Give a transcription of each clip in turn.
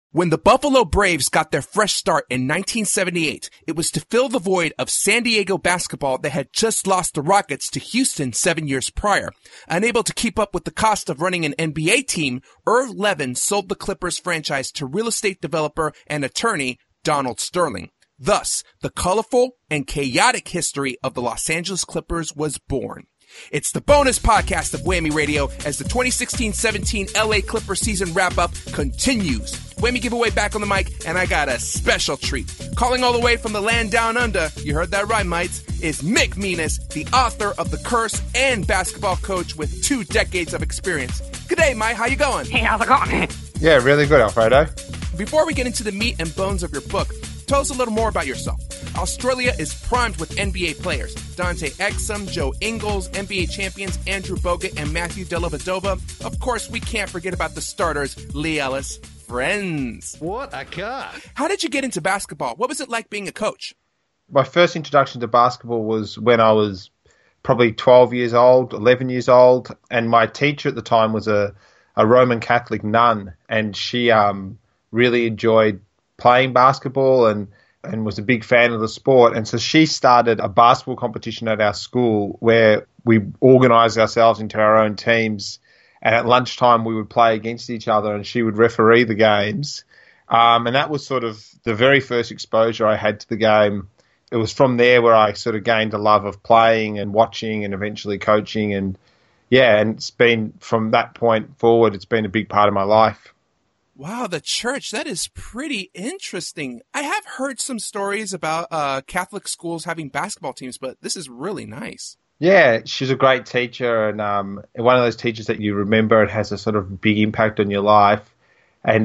When the Buffalo Braves got their fresh start in 1978, it was to fill the void of San Diego basketball that had just lost the Rockets to Houston 7 years prior. Unable to keep up with the cost of running an NBA team, Irv Levin sold the Clippers franchise to real estate developer and attorney Donald Sterling. Thus, the colorful and chaotic history of the Los Angeles Clippers was born. It's the bonus podcast of Whammy Radio as the 2016-17 LA Clippers season wrap-up continues. Whammy giveaway back on the mic, and I got a special treat. Calling all the way from the land down under, you heard that right, mates, is Mick Menas, the author of The Curse and basketball coach with 2 decades of experience. Good day, Mike. How you going? Hey, how's it going? Yeah, really good, Alfredo. Before we get into the meat and bones of your book, tell us a little more about yourself. Australia is primed with NBA players. Dante Exum, Joe Ingles, NBA champions Andrew Bogut, and Matthew Dellavedova. Of course, we can't forget about the starters, Lee Ellis. Friends. What a car. How did you get into basketball? What was it like being a coach? My first introduction to basketball was when I was probably 12 years old, 11 years old, and my teacher at the time was a Roman Catholic nun, and she really enjoyed playing basketball and was a big fan of the sport. And so she started a basketball competition at our school where we organised ourselves into our own teams. And at lunchtime, we would play against each other and she would referee the games. And that was sort of the very first exposure I had to the game. It was from there where I sort of gained a love of playing and watching and eventually coaching. And it's been from that point forward, it's been a big part of my life. Wow, the church, that is pretty interesting. I have heard some stories about Catholic schools having basketball teams, but this is really nice. Yeah, she's a great teacher and one of those teachers that you remember and has a sort of big impact on your life. And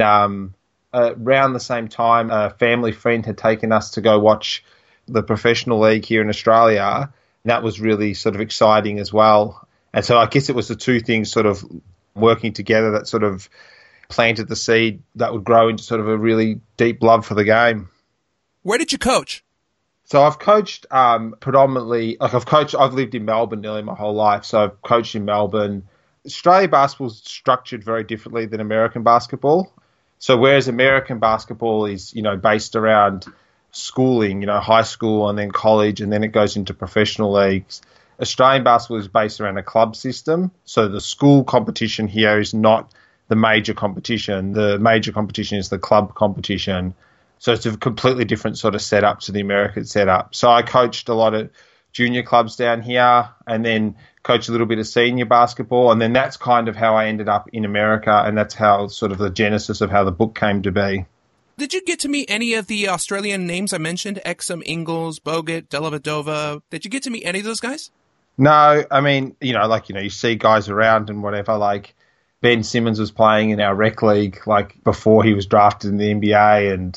around the same time, a family friend had taken us to go watch the professional league here in Australia. And that was really sort of exciting as well. And so I guess it was the two things sort of working together that sort of planted the seed that would grow into sort of a really deep love for the game. Where did you coach? So I've coached predominantly, I've lived in Melbourne nearly my whole life. So I've coached in Melbourne. Australia basketball is structured very differently than American basketball. So whereas American basketball is, based around schooling, high school and then college, and then it goes into professional leagues, Australian basketball is based around a club system. So the school competition here is not the major competition. The major competition is the club competition. So it's a completely different sort of setup to the American setup. So I coached a lot of junior clubs down here and then coached a little bit of senior basketball. And then that's kind of how I ended up in America. And that's how sort of the genesis of how the book came to be. Did you get to meet any of the Australian names I mentioned? Exum, Ingles, Bogut, Dellavedova. Did you get to meet any of those guys? No, I mean, you see guys around and whatever, like Ben Simmons was playing in our rec league, like before he was drafted in the NBA. And,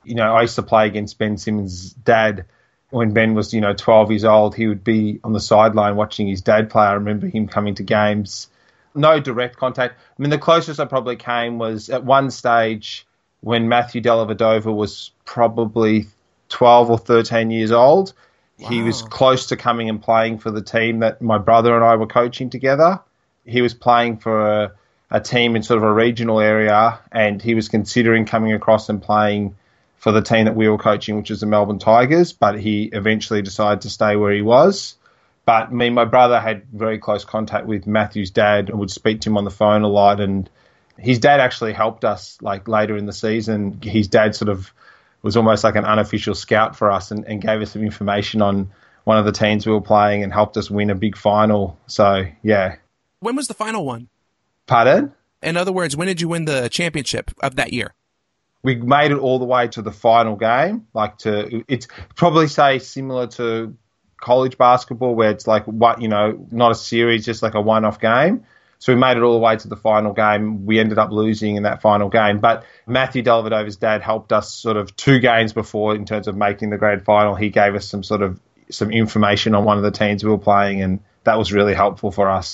I used to play against Ben Simmons' dad when Ben was, 12 years old. He would be on the sideline watching his dad play. I remember him coming to games. No direct contact. I mean, the closest I probably came was at one stage when Matthew Dellavedova was probably 12 or 13 years old. Wow. He was close to coming and playing for the team that my brother and I were coaching together. He was playing for a team in sort of a regional area, and he was considering coming across and playing for the team that we were coaching, which is the Melbourne Tigers, but he eventually decided to stay where he was. But my brother had very close contact with Matthew's dad and would speak to him on the phone a lot, and his dad actually helped us like later in the season. His dad sort of was almost like an unofficial scout for us and gave us some information on one of the teams we were playing and helped us win a big final. So, yeah. When was the final one? Pardon? In other words, when did you win the championship of that year? We made it all the way to the final game. It's probably say similar to college basketball where it's like not a series, just like a one-off game. So we made it all the way to the final game. We ended up losing in that final game. But Matthew Dellavedova's dad helped us sort of 2 games before in terms of making the grand final. He gave us some information on one of the teams we were playing, and that was really helpful for us.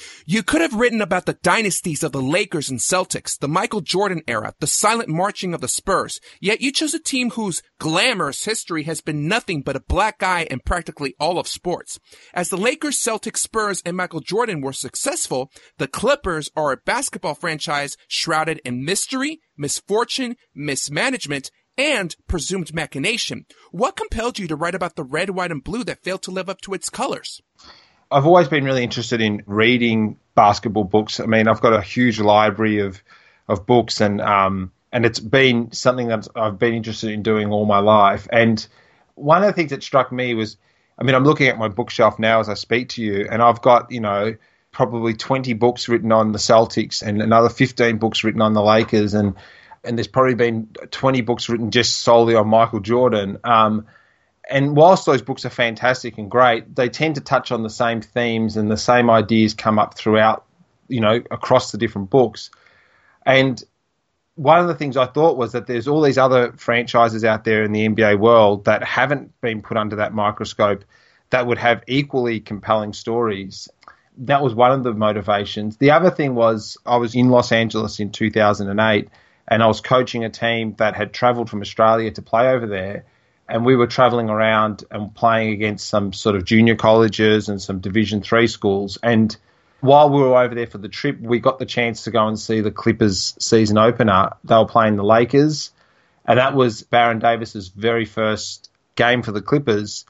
You could have written about the dynasties of the Lakers and Celtics, the Michael Jordan era, the silent marching of the Spurs, yet you chose a team whose glamorous history has been nothing but a black eye in practically all of sports. As the Lakers, Celtics, Spurs, and Michael Jordan were successful, the Clippers are a basketball franchise shrouded in mystery, misfortune, mismanagement, and presumed machination. What compelled you to write about the red, white, and blue that failed to live up to its colors? I've always been really interested in reading basketball books. I mean, I've got a huge library of books, and it's been something that I've been interested in doing all my life. And one of the things that struck me was, I mean, I'm looking at my bookshelf now as I speak to you, and I've got, probably 20 books written on the Celtics and another 15 books written on the Lakers, and there's probably been 20 books written just solely on Michael Jordan. And whilst those books are fantastic and great, they tend to touch on the same themes and the same ideas come up throughout, across the different books. And one of the things I thought was that there's all these other franchises out there in the NBA world that haven't been put under that microscope that would have equally compelling stories. That was one of the motivations. The other thing was I was in Los Angeles in 2008, and I was coaching a team that had traveled from Australia to play over there. And we were traveling around and playing against some sort of junior colleges and some Division III schools. And while we were over there for the trip, we got the chance to go and see the Clippers season opener. They were playing the Lakers, and that was Baron Davis's very first game for the Clippers.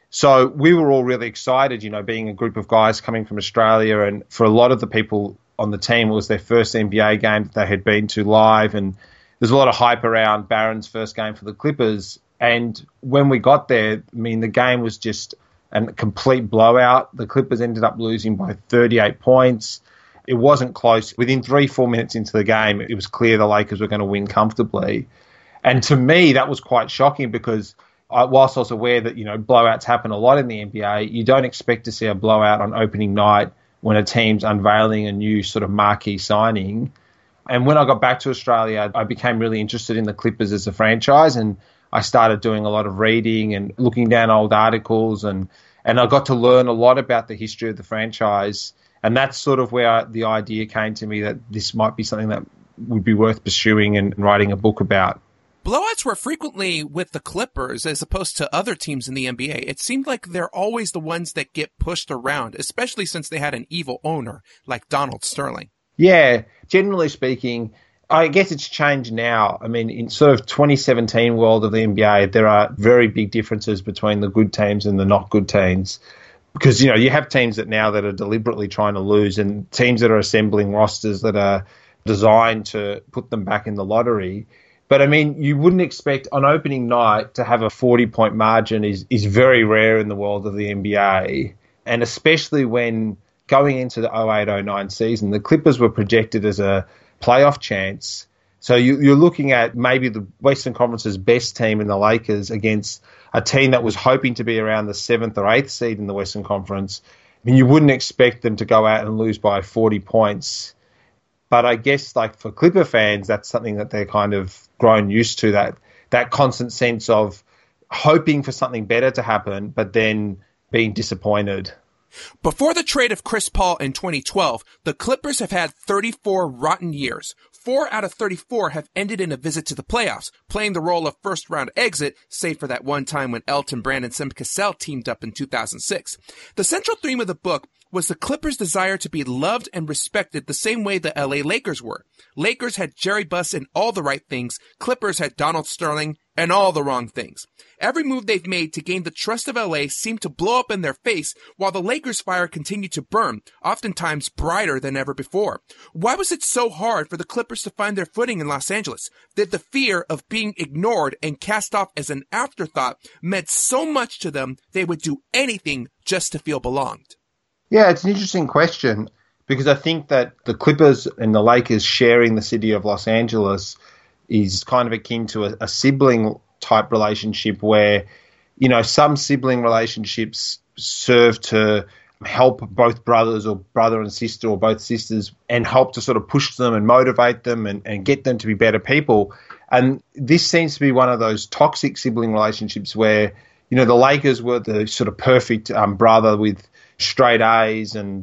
So we were all really excited, being a group of guys coming from Australia. And for a lot of the people on the team, it was their first NBA game that they had been to live. And there's a lot of hype around Baron's first game for the Clippers. And when we got there, I mean, the game was just a complete blowout. The Clippers ended up losing by 38 points. It wasn't close. Within 3-4 minutes into the game, it was clear the Lakers were going to win comfortably. And to me, that was quite shocking because whilst I was aware that, blowouts happen a lot in the NBA, you don't expect to see a blowout on opening night when a team's unveiling a new sort of marquee signing. And when I got back to Australia, I became really interested in the Clippers as a franchise, and I started doing a lot of reading and looking down old articles, and I got to learn a lot about the history of the franchise. And that's sort of where the idea came to me that this might be something that would be worth pursuing and writing a book about. Blowouts were frequently with the Clippers as opposed to other teams in the NBA. It seemed like they're always the ones that get pushed around, especially since they had an evil owner like Donald Sterling. Yeah, generally speaking, I guess it's changed now. I mean, in sort of 2017 world of the NBA, there are very big differences between the good teams and the not good teams. Because, you have teams that are deliberately trying to lose, and teams that are assembling rosters that are designed to put them back in the lottery. But, I mean, you wouldn't expect on opening night to have a 40-point margin is very rare in the world of the NBA. And especially when going into the 08-09 season, the Clippers were projected as a playoff chance. So you're looking at maybe the Western Conference's best team in the Lakers against a team that was hoping to be around the 7th or 8th seed in the Western Conference. I mean, you wouldn't expect them to go out and lose by 40 points. But I guess like for Clipper fans, that's something that they're kind of grown used to, that constant sense of hoping for something better to happen, but then being disappointed. Before the trade of Chris Paul in 2012, the Clippers have had 34 rotten years. 4 out of 34 have ended in a visit to the playoffs, playing the role of first-round exit, save for that one time when Elton Brand and Sam Cassell teamed up in 2006. The central theme of the book was the Clippers' desire to be loved and respected the same way the LA Lakers were. Lakers had Jerry Buss and all the right things. Clippers had Donald Sterling and all the wrong things. Every move they've made to gain the trust of LA seemed to blow up in their face, while the Lakers' fire continued to burn, oftentimes brighter than ever before. Why was it so hard for the Clippers to find their footing in Los Angeles? Did the fear of being ignored and cast off as an afterthought meant so much to them they would do anything just to feel belonged? Yeah, it's an interesting question, because I think that the Clippers and the Lakers sharing the city of Los Angeles is kind of akin to a sibling type relationship where, some sibling relationships serve to help both brothers or brother and sister or both sisters and help to sort of push them and motivate them and get them to be better people. And this seems to be one of those toxic sibling relationships where, the Lakers were the sort of perfect brother with straight A's and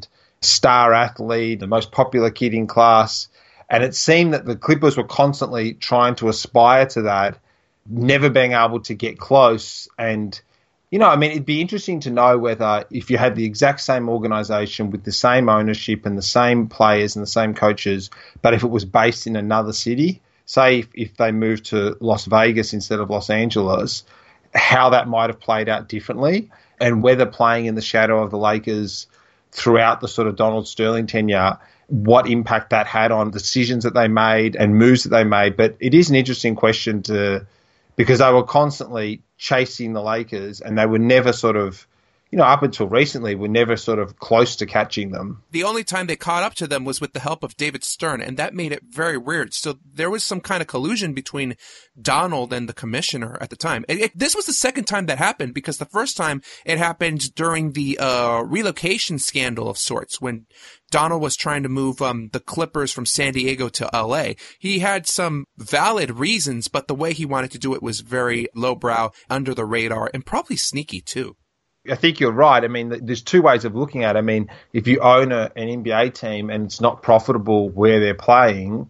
star athlete, the most popular kid in class. And it seemed that the Clippers were constantly trying to aspire to that, never being able to get close. And, it'd be interesting to know whether if you had the exact same organization with the same ownership and the same players and the same coaches, but if it was based in another city, say if they moved to Las Vegas instead of Los Angeles, how that might have played out differently, and whether playing in the shadow of the Lakers throughout the sort of Donald Sterling tenure, what impact that had on decisions that they made and moves that they made. But it is an interesting question because they were constantly chasing the Lakers, and they were never sort of, up until recently, were never sort of close to catching them. The only time they caught up to them was with the help of David Stern, and that made it very weird. So there was some kind of collusion between Donald and the commissioner at the time. This was the second time that happened, because the first time it happened during the relocation scandal of sorts, when Donald was trying to move the Clippers from San Diego to LA. He had some valid reasons, but the way he wanted to do it was very lowbrow, under the radar, and probably sneaky too. I think you're right. I mean, there's two ways of looking at it. I mean, if you own an NBA team and it's not profitable where they're playing,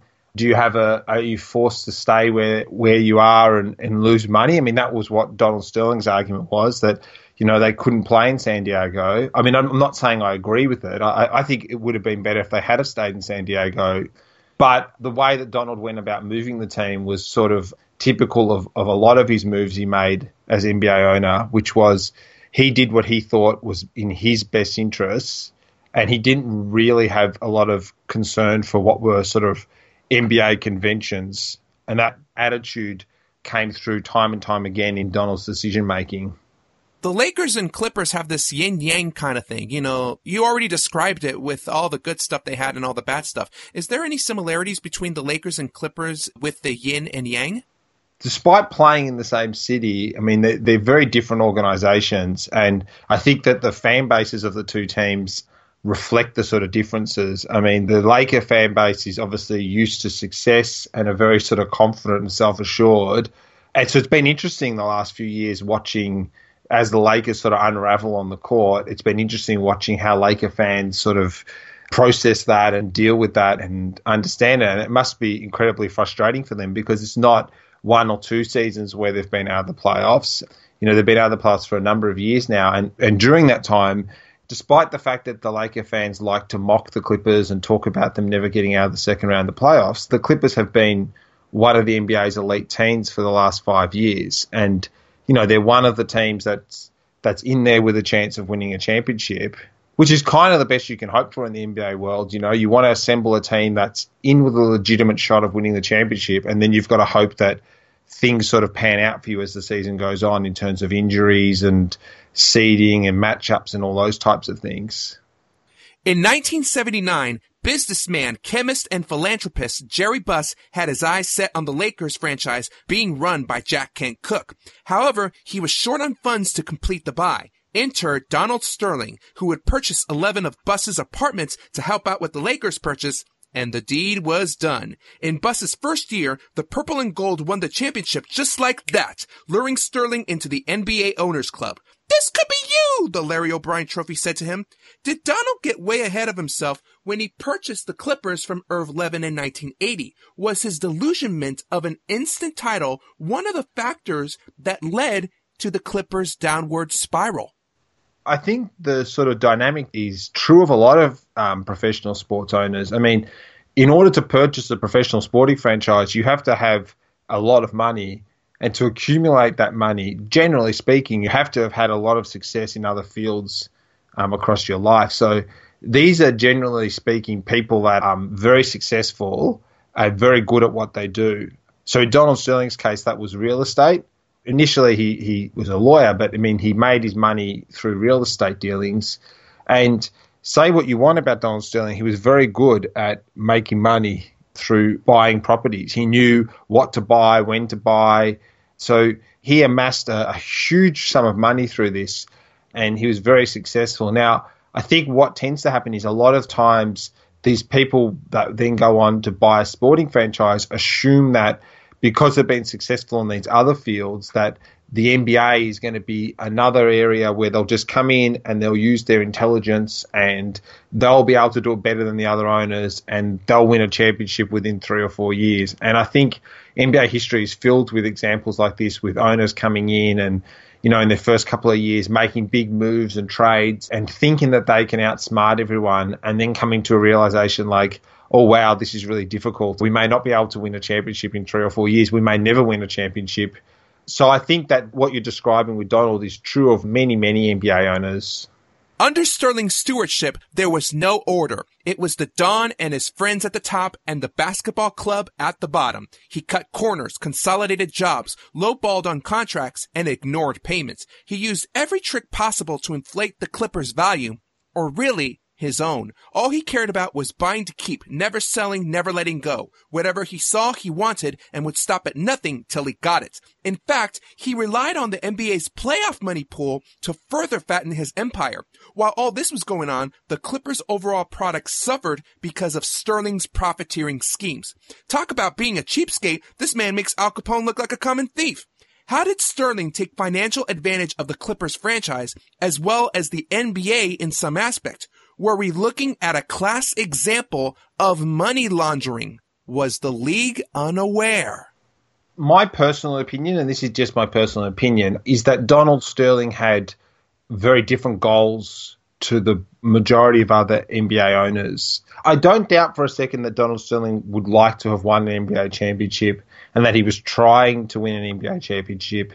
are you forced to stay where you are and lose money? I mean, that was what Donald Sterling's argument was, that, they couldn't play in San Diego. I mean, I'm not saying I agree with it. I think it would have been better if they had stayed in San Diego. But the way that Donald went about moving the team was sort of typical of a lot of his moves he made as NBA owner, which was, he did what he thought was in his best interests, and he didn't really have a lot of concern for what were sort of NBA conventions. And that attitude came through time and time again in Donald's decision-making. The Lakers and Clippers have this yin-yang kind of thing. You already described it with all the good stuff they had and all the bad stuff. Is there any similarities between the Lakers and Clippers with the yin and yang? Despite playing in the same city, I mean, they're very different organizations. And I think that the fan bases of the two teams reflect the sort of differences. I mean, the Laker fan base is obviously used to success and are very sort of confident and self-assured. And so it's been interesting the last few years watching as the Lakers sort of unravel on the court. It's been interesting watching how Laker fans sort of process that and deal with that and understand it. And it must be incredibly frustrating for them, because it's not one or two seasons where they've been out of the playoffs. They've been out of the playoffs for a number of years now. And during that time, despite the fact that the Laker fans like to mock the Clippers and talk about them never getting out of the second round of the playoffs, the Clippers have been one of the NBA's elite teams for the last 5 years. And, they're one of the teams that's in there with a chance of winning a championship, which is kind of the best you can hope for in the NBA world. You want to assemble a team that's in with a legitimate shot of winning the championship, and then you've got to hope that things sort of pan out for you as the season goes on in terms of injuries and seeding and matchups and all those types of things. In 1979, businessman, chemist, and philanthropist Jerry Buss had his eyes set on the Lakers franchise being run by Jack Kent Cooke. However, he was short on funds to complete the buy. Enter Donald Sterling, who would purchase 11 of Buss's apartments to help out with the Lakers purchase, and the deed was done. In Buss's first year, the Purple and Gold won the championship just like that, luring Sterling into the NBA Owners Club. "This could be you," the Larry O'Brien Trophy said to him. Did Donald get way ahead of himself when he purchased the Clippers from Irv Levin in 1980? Was his delusionment of an instant title one of the factors that led to the Clippers' downward spiral? I think the sort of dynamic is true of a lot of professional sports owners. I mean, in order to purchase a professional sporting franchise, you have to have a lot of money. And to accumulate that money, generally speaking, you have to have had a lot of success in other fields across your life. So these are, generally speaking, people that are very successful and very good at what they do. So in Donald Sterling's case, that was real estate. Initially, he was a lawyer, but I mean, he made his money through real estate dealings. And say what you want about Donald Sterling, he was very good at making money through buying properties. He knew what to buy, when to buy. So he amassed a huge sum of money through this, and he was very successful. Now, I think what tends to happen is a lot of times these people that then go on to buy a sporting franchise assume that because they've been successful in these other fields, that the NBA is going to be another area where they'll just come in and they'll use their intelligence and they'll be able to do it better than the other owners and they'll win a championship within 3 or 4 years. And I think NBA history is filled with examples like this, with owners coming in and, you know, in their first couple of years making big moves and trades and thinking that they can outsmart everyone and then coming to a realization like, oh, wow, this is really difficult. We may not be able to win a championship in 3 or 4 years. We may never win a championship. So I think that what you're describing with Donald is true of many, many NBA owners. Under Sterling's stewardship, there was no order. It was the Don and his friends at the top and the basketball club at the bottom. He cut corners, consolidated jobs, lowballed on contracts, and ignored payments. He used every trick possible to inflate the Clippers' value, or really, his own. All he cared about was buying to keep, never selling, never letting go. Whatever he saw, he wanted, and would stop at nothing till he got it. In fact, he relied on the NBA's playoff money pool to further fatten his empire. While all this was going on, the Clippers' overall product suffered because of Sterling's profiteering schemes. Talk about being a cheapskate, this man makes Al Capone look like a common thief. How did Sterling take financial advantage of the Clippers franchise, as well as the NBA in some aspect? Were we looking at a class example of money laundering? Was the league unaware? My personal opinion, and this is just my personal opinion, is that Donald Sterling had very different goals to the majority of other NBA owners. I don't doubt for a second that Donald Sterling would like to have won an NBA championship and that he was trying to win an NBA championship.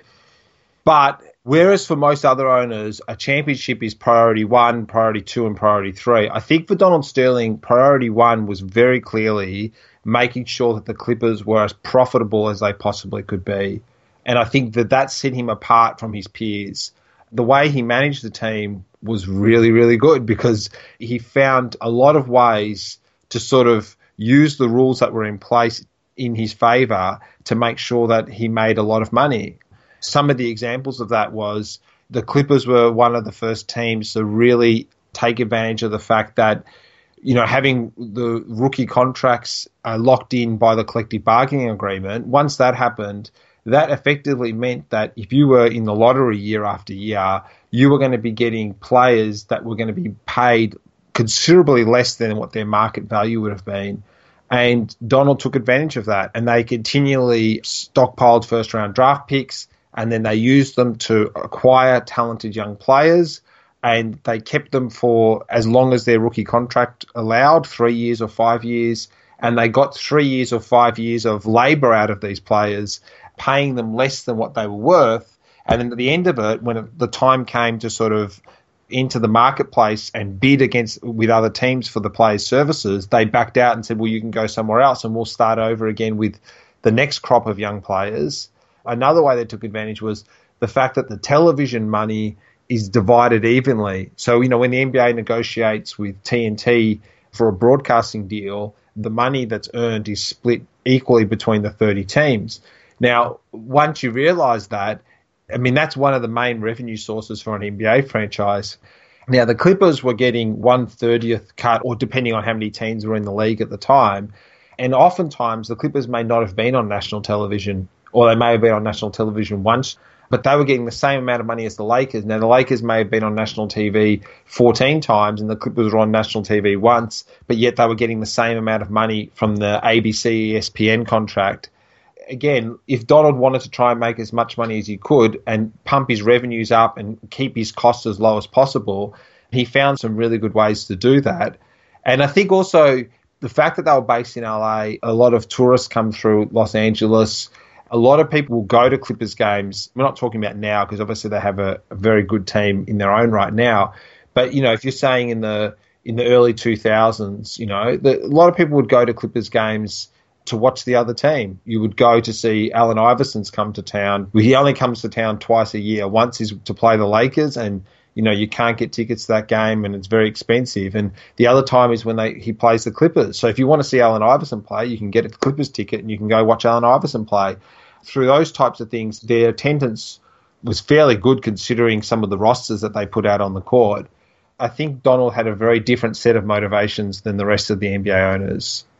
But whereas for most other owners, a championship is priority 1, priority 2, and priority 3, I think for Donald Sterling, priority 1 was very clearly making sure that the Clippers were as profitable as they possibly could be. And I think that set him apart from his peers. The way he managed the team was really, really good because he found a lot of ways to sort of use the rules that were in place in his favor to make sure that he made a lot of money. Some of the examples of that was the Clippers were one of the first teams to really take advantage of the fact that, you know, having the rookie contracts locked in by the collective bargaining agreement, once that happened, that effectively meant that if you were in the lottery year after year, you were going to be getting players that were going to be paid considerably less than what their market value would have been. And Donald took advantage of that, and they continually stockpiled first-round draft picks, and then they used them to acquire talented young players, and they kept them for as long as their rookie contract allowed, 3 years or 5 years, and they got 3 years or 5 years of labor out of these players, paying them less than what they were worth. And then at the end of it, when the time came to sort of into the marketplace and bid with other teams for the players' services, they backed out and said, well, you can go somewhere else and we'll start over again with the next crop of young players. Another way they took advantage was the fact that the television money is divided evenly. So, you know, when the NBA negotiates with TNT for a broadcasting deal, the money that's earned is split equally between the 30 teams. Now, once you realize that, I mean, that's one of the main revenue sources for an NBA franchise. Now, the Clippers were getting 1/30th cut, or depending on how many teams were in the league at the time. And oftentimes, the Clippers may not have been on national television, or they may have been on national television once, but they were getting the same amount of money as the Lakers. Now, the Lakers may have been on national TV 14 times, and the Clippers were on national TV once, but yet they were getting the same amount of money from the ABC ESPN contract. Again, if Donald wanted to try and make as much money as he could and pump his revenues up and keep his costs as low as possible, he found some really good ways to do that. And I think also the fact that they were based in LA, a lot of tourists come through Los Angeles. A lot of people will go to Clippers games. We're not talking about now because obviously they have a very good team in their own right now. But, you know, if you're saying in the early 2000s, you know, a lot of people would go to Clippers games to watch the other team. You would go to see Allen Iverson's come to town. He only comes to town twice a year. Once is to play the Lakers, and you know you can't get tickets to that game, and it's very expensive. And the other time is when he plays the Clippers. So if you want to see Allen Iverson play, you can get a Clippers ticket and you can go watch Allen Iverson play. Through those types of things, their attendance was fairly good considering some of the rosters that they put out on the court. I think Donald had a very different set of motivations than the rest of the NBA owners.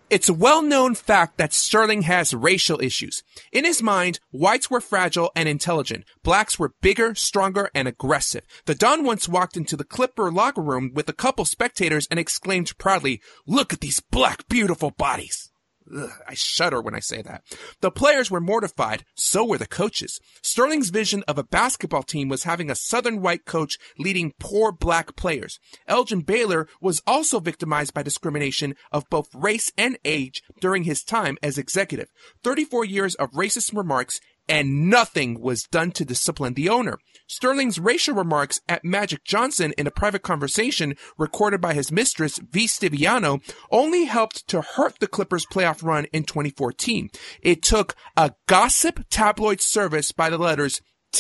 It's a well-known fact that Sterling has racial issues. In his mind, whites were fragile and intelligent. Blacks were bigger, stronger, and aggressive. The Don once walked into the Clipper locker room with a couple spectators and exclaimed proudly, "Look at these black, beautiful bodies." Ugh, I shudder when I say that. The players were mortified, so were the coaches. Sterling's vision of a basketball team was having a southern white coach leading poor black players. Elgin Baylor was also victimized by discrimination of both race and age during his time as executive. 34 years of racist remarks, and nothing was done to discipline the owner. Sterling's racial remarks at Magic Johnson in a private conversation recorded by his mistress, V. Stiviano, only helped to hurt the Clippers' playoff run in 2014. It took a gossip tabloid service by the letters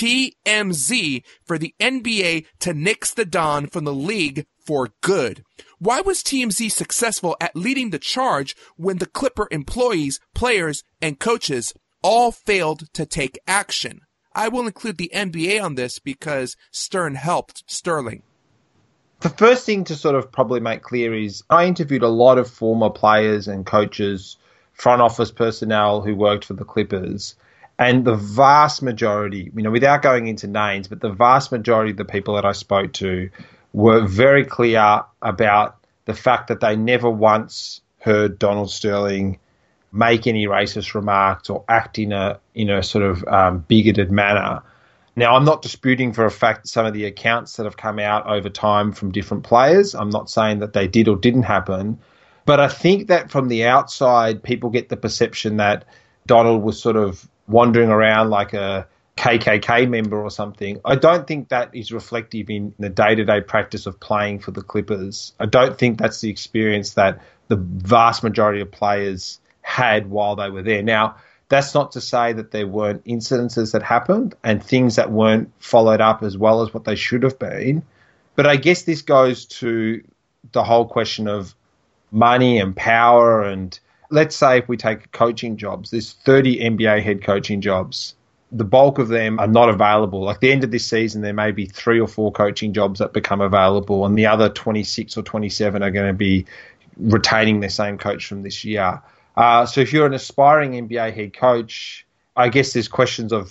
TMZ for the NBA to nix the Don from the league for good. Why was TMZ successful at leading the charge when the Clipper employees, players, and coaches all failed to take action? I will include the NBA on this because Stern helped Sterling. The first thing to sort of probably make clear is I interviewed a lot of former players and coaches, front office personnel who worked for the Clippers, and the vast majority, without going into names, but the vast majority of the people that I spoke to were very clear about the fact that they never once heard Donald Sterling make any racist remarks or act in a sort of bigoted manner. Now, I'm not disputing for a fact some of the accounts that have come out over time from different players. I'm not saying that they did or didn't happen. But I think that from the outside, people get the perception that Donald was sort of wandering around like a KKK member or something. I don't think that is reflective in the day-to-day practice of playing for the Clippers. I don't think that's the experience that the vast majority of players had while they were there. Now, that's not to say that there weren't incidences that happened and things that weren't followed up as well as what they should have been. But I guess this goes to the whole question of money and power. And let's say if we take coaching jobs, there's 30 NBA head coaching jobs. The bulk of them are not available. Like the end of this season, there may be 3 or 4 coaching jobs that become available, and the other 26 or 27 are going to be retaining their same coach from this year. So if you're an aspiring NBA head coach, I guess there's questions of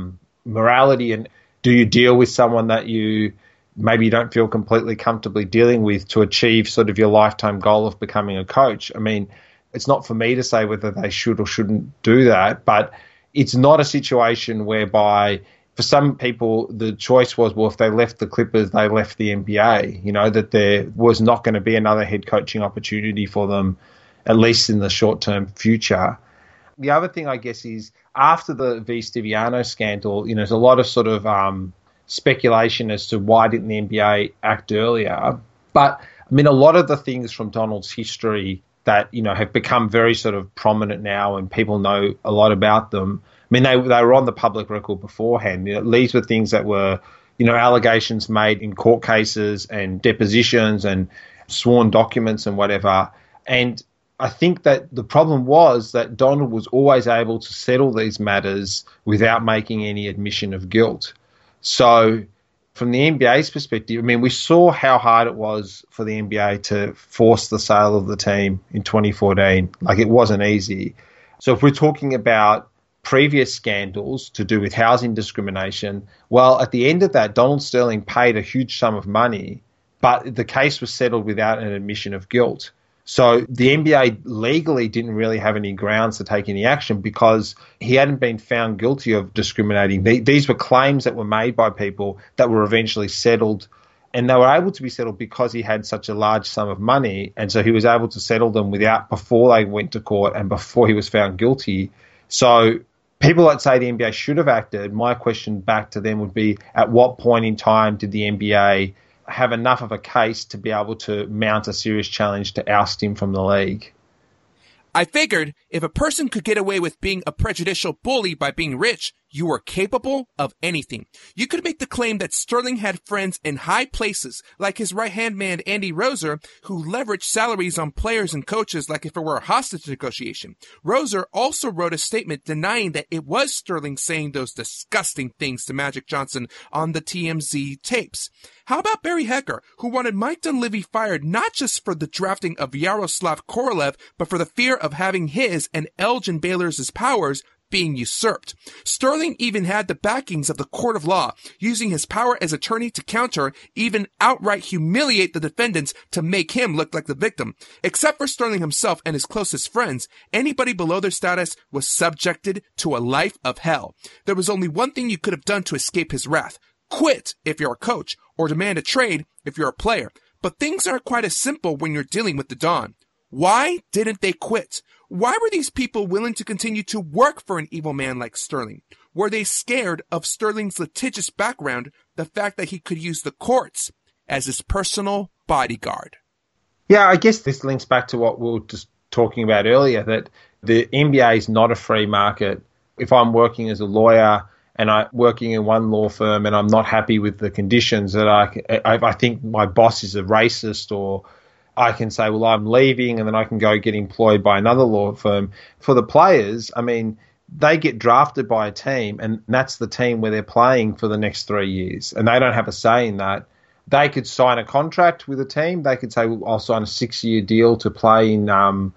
morality and do you deal with someone that you maybe don't feel completely comfortably dealing with to achieve sort of your lifetime goal of becoming a coach? I mean, it's not for me to say whether they should or shouldn't do that, but it's not a situation whereby for some people the choice was, well, if they left the Clippers, they left the NBA, that there was not going to be another head coaching opportunity for them, at least in the short-term future. The other thing, I guess, is after the V. Stiviano scandal, there's a lot of sort of speculation as to why didn't the NBA act earlier. But, I mean, a lot of the things from Donald's history that, have become very sort of prominent now and people know a lot about them, I mean, they were on the public record beforehand. These were things that were, allegations made in court cases and depositions and sworn documents and whatever. And I think that the problem was that Donald was always able to settle these matters without making any admission of guilt. So from the NBA's perspective, I mean, we saw how hard it was for the NBA to force the sale of the team in 2014. Like, it wasn't easy. So if we're talking about previous scandals to do with housing discrimination, well, at the end of that, Donald Sterling paid a huge sum of money, but the case was settled without an admission of guilt. So the NBA legally didn't really have any grounds to take any action because he hadn't been found guilty of discriminating. These were claims that were made by people that were eventually settled, and they were able to be settled because he had such a large sum of money, and so he was able to settle them before they went to court and before he was found guilty. So people that say the NBA should have acted, my question back to them would be, at what point in time did the NBA have enough of a case to be able to mount a serious challenge to oust him from the league? I figured if a person could get away with being a prejudicial bully by being rich, you were capable of anything. You could make the claim that Sterling had friends in high places, like his right-hand man Andy Roser, who leveraged salaries on players and coaches like if it were a hostage negotiation. Roser also wrote a statement denying that it was Sterling saying those disgusting things to Magic Johnson on the TMZ tapes. How about Barry Hecker, who wanted Mike Dunleavy fired not just for the drafting of Yaroslav Korolev, but for the fear of having his and Elgin Baylor's powers being usurped. Sterling even had the backings of the court of law, using his power as attorney to counter, even outright humiliate the defendants to make him look like the victim. Except for Sterling himself and his closest friends, anybody below their status was subjected to a life of hell. There was only one thing you could have done to escape his wrath. Quit if you're a coach, or demand a trade if you're a player. But things aren't quite as simple when you're dealing with the Don. Why didn't they quit? Why were these people willing to continue to work for an evil man like Sterling? Were they scared of Sterling's litigious background, the fact that he could use the courts as his personal bodyguard? Yeah, I guess this links back to what we were just talking about earlier, that the NBA is not a free market. If I'm working as a lawyer and I'm working in one law firm and I'm not happy with the conditions, that I think my boss is a racist, or I can say, well, I'm leaving, and then I can go get employed by another law firm. For the players, I mean, they get drafted by a team, and that's the team where they're playing for the next 3 years, and they don't have a say in that. They could sign a contract with a team. They could say, well, I'll sign a 6-year deal to play in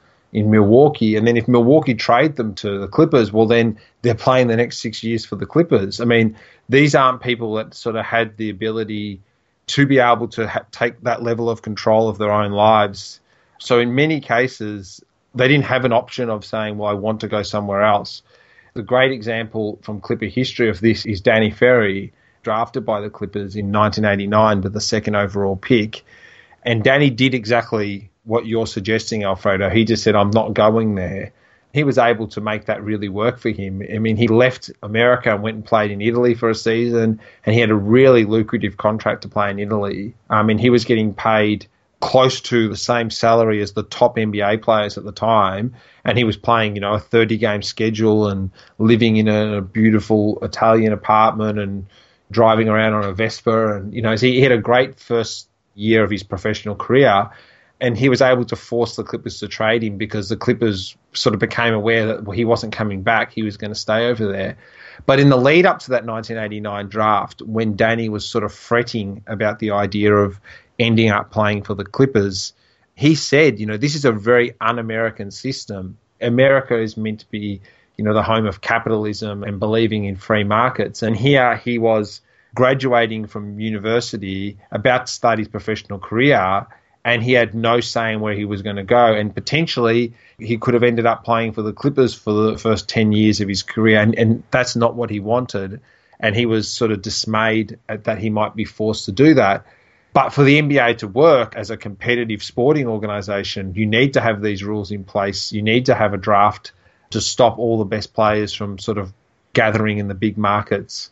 Milwaukee, and then if Milwaukee trade them to the Clippers, well, then they're playing the next 6 years for the Clippers. I mean, these aren't people that sort of had the ability to be able to take that level of control of their own lives. So in many cases, they didn't have an option of saying, well, I want to go somewhere else. The great example from Clipper history of this is Danny Ferry, drafted by the Clippers in 1989 with the second overall pick. And Danny did exactly what you're suggesting, Alfredo. He just said, I'm not going there. He was able to make that really work for him. I mean, he left America and went and played in Italy for a season, and he had a really lucrative contract to play in Italy. I mean, he was getting paid close to the same salary as the top NBA players at the time, and he was playing, a 30-game schedule and living in a beautiful Italian apartment and driving around on a Vespa. And, so he had a great first year of his professional career. And he was able to force the Clippers to trade him because the Clippers sort of became aware that he wasn't coming back. He was going to stay over there. But in the lead up to that 1989 draft, when Danny was sort of fretting about the idea of ending up playing for the Clippers, he said, this is a very un-American system. America is meant to be, the home of capitalism and believing in free markets. And here he was graduating from university, about to start his professional career, and he had no say in where he was going to go. And potentially he could have ended up playing for the Clippers for the first 10 years of his career. And that's not what he wanted. And he was sort of dismayed at that he might be forced to do that. But for the NBA to work as a competitive sporting organization, you need to have these rules in place. You need to have a draft to stop all the best players from sort of gathering in the big markets.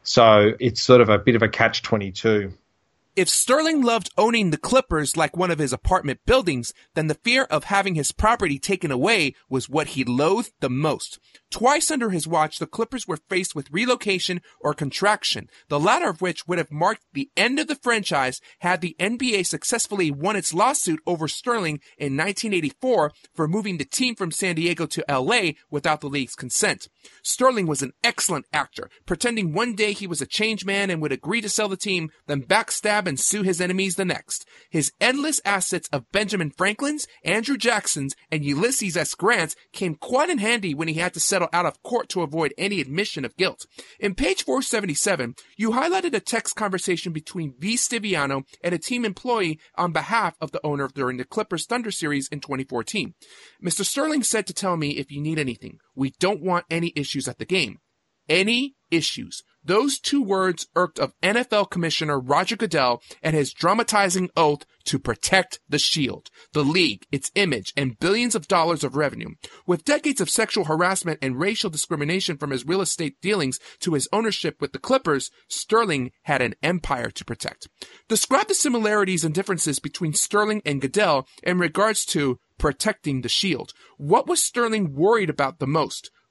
So it's sort of a bit of a catch-22. If Sterling loved owning the Clippers like one of his apartment buildings, then the fear of having his property taken away was what he loathed the most. Twice under his watch, the Clippers were faced with relocation or contraction, the latter of which would have marked the end of the franchise had the NBA successfully won its lawsuit over Sterling in 1984 for moving the team from San Diego to LA without the league's consent. Sterling was an excellent actor, pretending one day he was a changed man and would agree to sell the team, then backstab and sue his enemies the next. His endless assets of Benjamin Franklin's, Andrew Jackson's, and Ulysses S. Grant's came quite in handy when he had to settle out of court to avoid any admission of guilt. In page 477, you highlighted a text conversation between V. Stiviano and a team employee on behalf of the owner during the Clippers Thunder series in 2014. Mr. Sterling said to tell me if you need anything. We don't want any issues at the game. Any issues. Those two words irked of NFL Commissioner Roger Goodell and his dramatizing oath to protect the Shield, the league, its image, and billions of dollars of revenue. With decades of sexual harassment and racial discrimination from his real estate dealings to his ownership with the Clippers, Sterling had an empire to protect. Describe the similarities and differences between Sterling and Goodell in regards to protecting the Shield. What was Sterling worried about the most?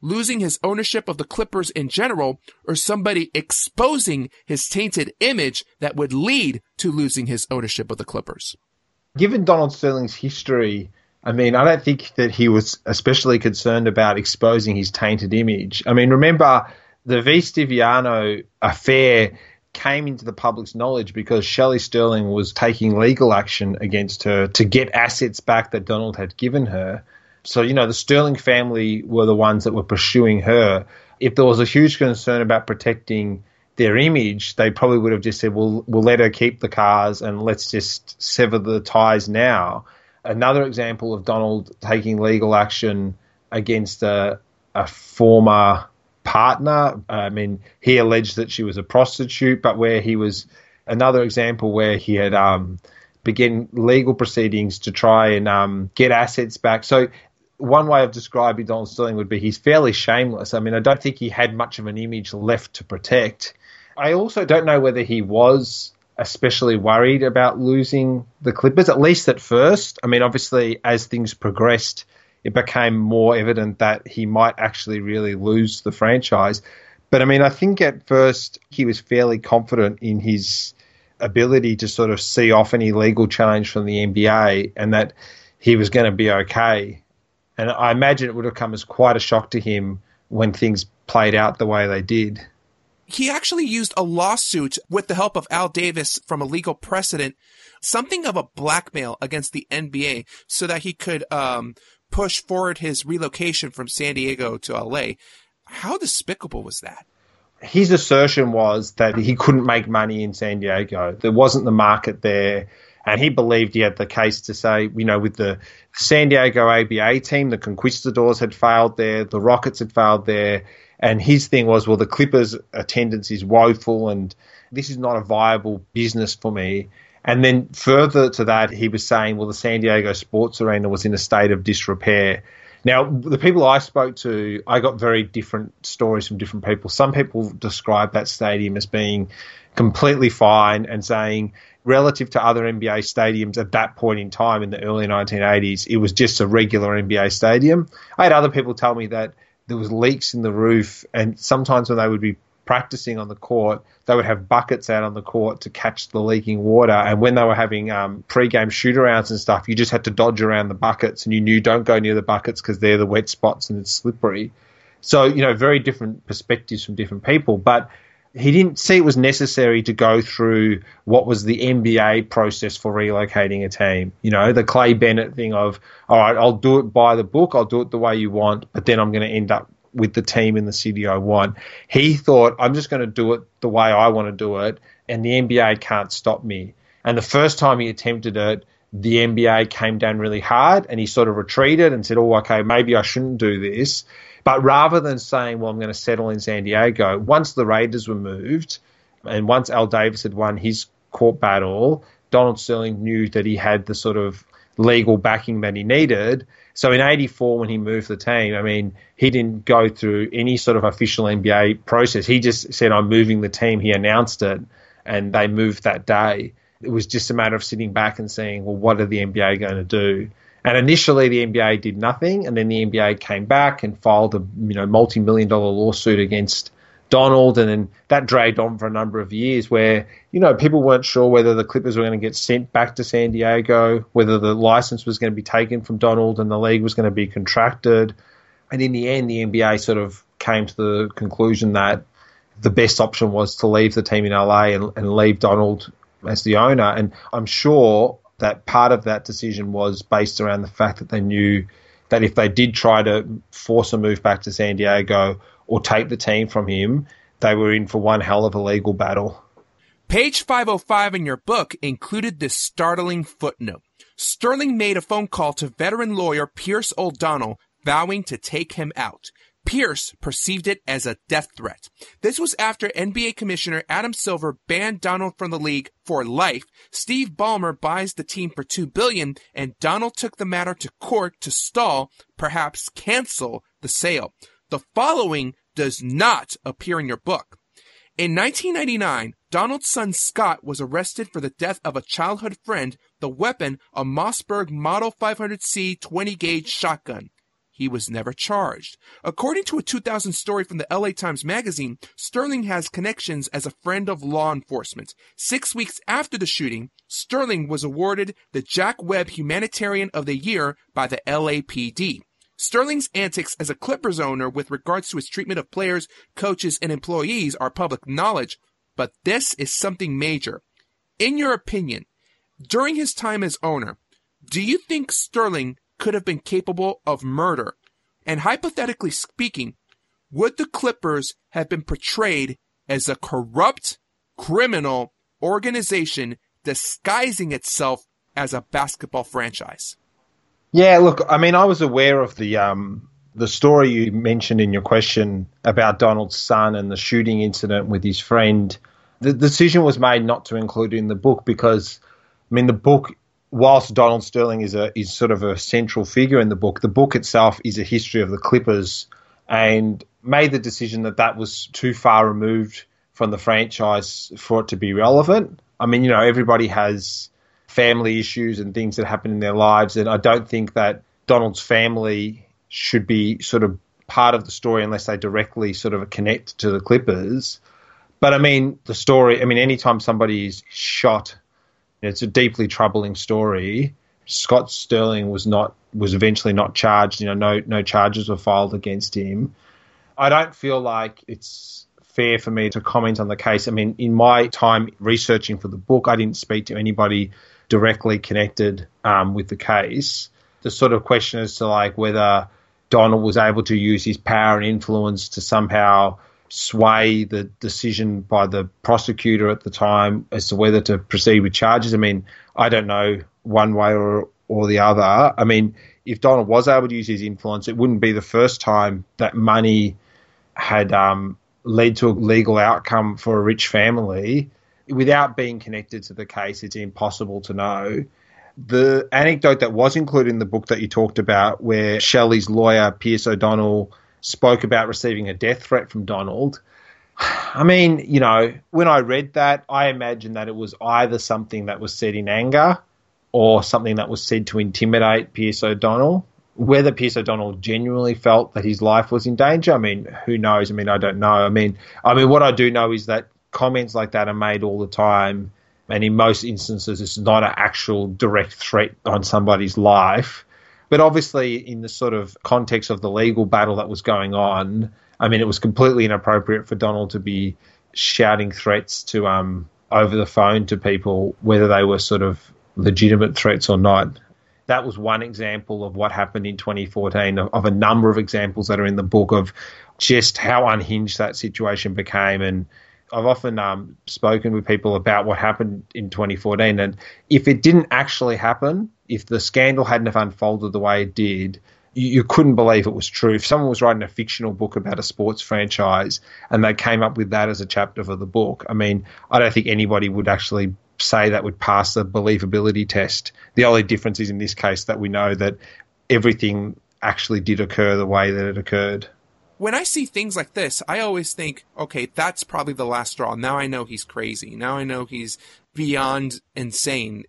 losing his ownership of the Clippers in general, or somebody exposing his tainted image that would lead to losing his ownership of the Clippers? Given Donald Sterling's history, I mean, I don't think that he was especially concerned about exposing his tainted image. I mean, remember, the V. Stiviano affair came into the public's knowledge because Shelley Sterling was taking legal action against her to get assets back that Donald had given her. So, the Sterling family were the ones that were pursuing her. If there was a huge concern about protecting their image, they probably would have just said, well, we'll let her keep the cars and let's just sever the ties now. Another example of Donald taking legal action against a former partner. I mean, he alleged that she was a prostitute, but where he was another example where he had began legal proceedings to try and get assets back. So one way of describing Donald Sterling would be he's fairly shameless. I mean, I don't think he had much of an image left to protect. I also don't know whether he was especially worried about losing the Clippers, at least at first. I mean, obviously, as things progressed, it became more evident that he might actually really lose the franchise. But I mean, I think at first he was fairly confident in his ability to sort of see off any legal challenge from the NBA and that he was going to be okay. And I imagine it would have come as quite a shock to him when things played out the way they did. He actually used a lawsuit with the help of Al Davis from a legal precedent, something of a blackmail against the NBA so that he could push forward his relocation from San Diego to LA. How despicable was that? His assertion was that he couldn't make money in San Diego. There wasn't the market there. And he believed he had the case to say, with the San Diego ABA team, the Conquistadors had failed there, the Rockets had failed there. And his thing was, well, the Clippers' attendance is woeful and this is not a viable business for me. And then further to that, he was saying, well, the San Diego Sports Arena was in a state of disrepair. Now, the people I spoke to, I got very different stories from different people. Some people described that stadium as being completely fine and saying, relative to other NBA stadiums at that point in time in the early 1980s, it was just a regular NBA stadium. I had other people tell me that there was leaks in the roof, and sometimes when they would be practicing on the court, they would have buckets out on the court to catch the leaking water. And when they were having pre-game shoot-arounds and stuff, you just had to dodge around the buckets, and you knew don't go near the buckets because they're the wet spots and it's slippery. So, very different perspectives from different people. But he didn't see it was necessary to go through what was the NBA process for relocating a team. The Clay Bennett thing of, all right, I'll do it by the book, I'll do it the way you want, but then I'm going to end up with the team in the city I want. He thought, I'm just going to do it the way I want to do it, and the NBA can't stop me. And the first time he attempted it, the NBA came down really hard, and he sort of retreated and said, oh, okay, maybe I shouldn't do this. But rather than saying, well, I'm going to settle in San Diego, once the Raiders were moved and once Al Davis had won his court battle, Donald Sterling knew that he had the sort of legal backing that he needed. So in 84, when he moved the team, I mean, he didn't go through any sort of official NBA process. He just said, I'm moving the team. He announced it, and they moved that day. It was just a matter of sitting back and saying, well, what are the NBA going to do? And initially, the NBA did nothing, and then the NBA came back and filed a multi-million-dollar lawsuit against Donald, and then that dragged on for a number of years where, people weren't sure whether the Clippers were going to get sent back to San Diego, whether the license was going to be taken from Donald and the league was going to be contracted. And in the end, the NBA sort of came to the conclusion that the best option was to leave the team in LA and leave Donald as the owner. And I'm sure that part of that decision was based around the fact that they knew that if they did try to force a move back to San Diego or take the team from him, they were in for one hell of a legal battle. Page 505 in your book included this startling footnote. Sterling made a phone call to veteran lawyer Pierce O'Donnell, vowing to take him out. Pierce perceived it as a death threat. This was after NBA Commissioner Adam Silver banned Donald from the league for life. Steve Ballmer buys the team for $2 billion, and Donald took the matter to court to stall, perhaps cancel, the sale. The following does not appear in your book. In 1999, Donald's son Scott was arrested for the death of a childhood friend, the weapon, a Mossberg Model 500C 20-gauge shotgun. he was never charged. According to a 2000 story from the LA Times Magazine, Sterling has connections as a friend of law enforcement. 6 weeks after the shooting, Sterling was awarded the Jack Webb Humanitarian of the Year by the LAPD. Sterling's antics as a Clippers owner with regards to his treatment of players, coaches, and employees are public knowledge, but this is something major. In your opinion, during his time as owner, do you think Sterling could have been capable of murder? And hypothetically speaking, would the Clippers have been portrayed as a corrupt, criminal organization disguising itself as a basketball franchise? Yeah, look, I mean, I was aware of the story you mentioned in your question about Donald's son and the shooting incident with his friend. The decision was made not to include it in the book because, I mean, the book, whilst Donald Sterling is sort of a central figure in the book itself is a history of the Clippers, and made the decision that was too far removed from the franchise for it to be relevant. I mean, you know, everybody has family issues and things that happen in their lives, and I don't think that Donald's family should be sort of part of the story unless they directly sort of connect to the Clippers. But I mean, the story, I mean, anytime somebody is shot, it's a deeply troubling story. Scott Sterling was eventually not charged. You know, no charges were filed against him. I don't feel like it's fair for me to comment on the case. I mean, in my time researching for the book, I didn't speak to anybody directly connected with the case. The sort of question as to like whether Donald was able to use his power and influence to somehow sway the decision by the prosecutor at the time as to whether to proceed with charges. I mean, I don't know one way or the other. I mean, if Donald was able to use his influence, it wouldn't be the first time that money had led to a legal outcome for a rich family. Without being connected to the case, it's impossible to know. The anecdote that was included in the book that you talked about, where Shelley's lawyer, Pierce O'Donnell, spoke about receiving a death threat from Donald. I mean, you know, when I read that, I imagined that it was either something that was said in anger or something that was said to intimidate Pierce O'Donnell. Whether Pierce O'Donnell genuinely felt that his life was in danger, I mean, who knows? I mean, I don't know. I mean, what I do know is that comments like that are made all the time, and in most instances, it's not an actual direct threat on somebody's life. But obviously, in the sort of context of the legal battle that was going on, I mean, it was completely inappropriate for Donald to be shouting threats to over the phone to people, whether they were sort of legitimate threats or not. That was one example of what happened in 2014, of a number of examples that are in the book of just how unhinged that situation became. And I've often spoken with people about what happened in 2014, and if it didn't actually happen, if the scandal hadn't have unfolded the way it did, you couldn't believe it was true. If someone was writing a fictional book about a sports franchise and they came up with that as a chapter for the book, I mean, I don't think anybody would actually say that would pass the believability test. The only difference is in this case that we know that everything actually did occur the way that it occurred. When I see things like this, I always think, okay, that's probably the last straw. Now I know he's crazy. Now I know he's beyond insane.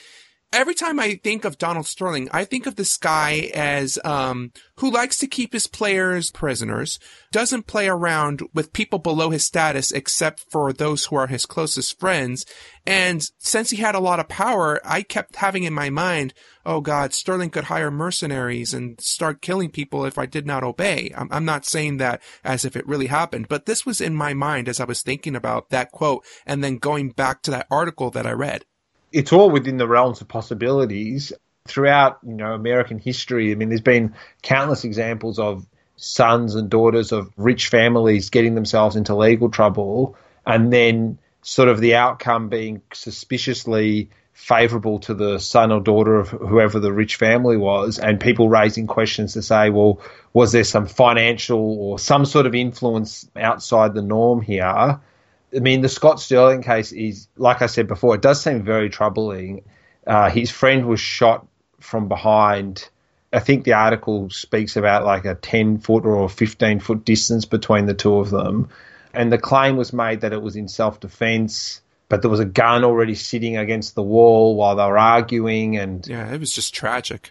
Every time I think of Donald Sterling, I think of this guy as who likes to keep his players prisoners, doesn't play around with people below his status except for those who are his closest friends. And since he had a lot of power, I kept having in my mind, oh God, Sterling could hire mercenaries and start killing people if I did not obey. I'm not saying that as if it really happened, but this was in my mind as I was thinking about that quote and then going back to that article that I read. It's all within the realms of possibilities. Throughout, you know, American history, I mean, there's been countless examples of sons and daughters of rich families getting themselves into legal trouble and then sort of the outcome being suspiciously favourable to the son or daughter of whoever the rich family was, and people raising questions to say, well, was there some financial or some sort of influence outside the norm here? I mean, the Scott Sterling case is, like I said before, it does seem very troubling. His friend was shot from behind. I think the article speaks about like a 10-foot or a 15-foot distance between the two of them. And the claim was made that it was in self-defense, but there was a gun already sitting against the wall while they were arguing. And yeah, it was just tragic.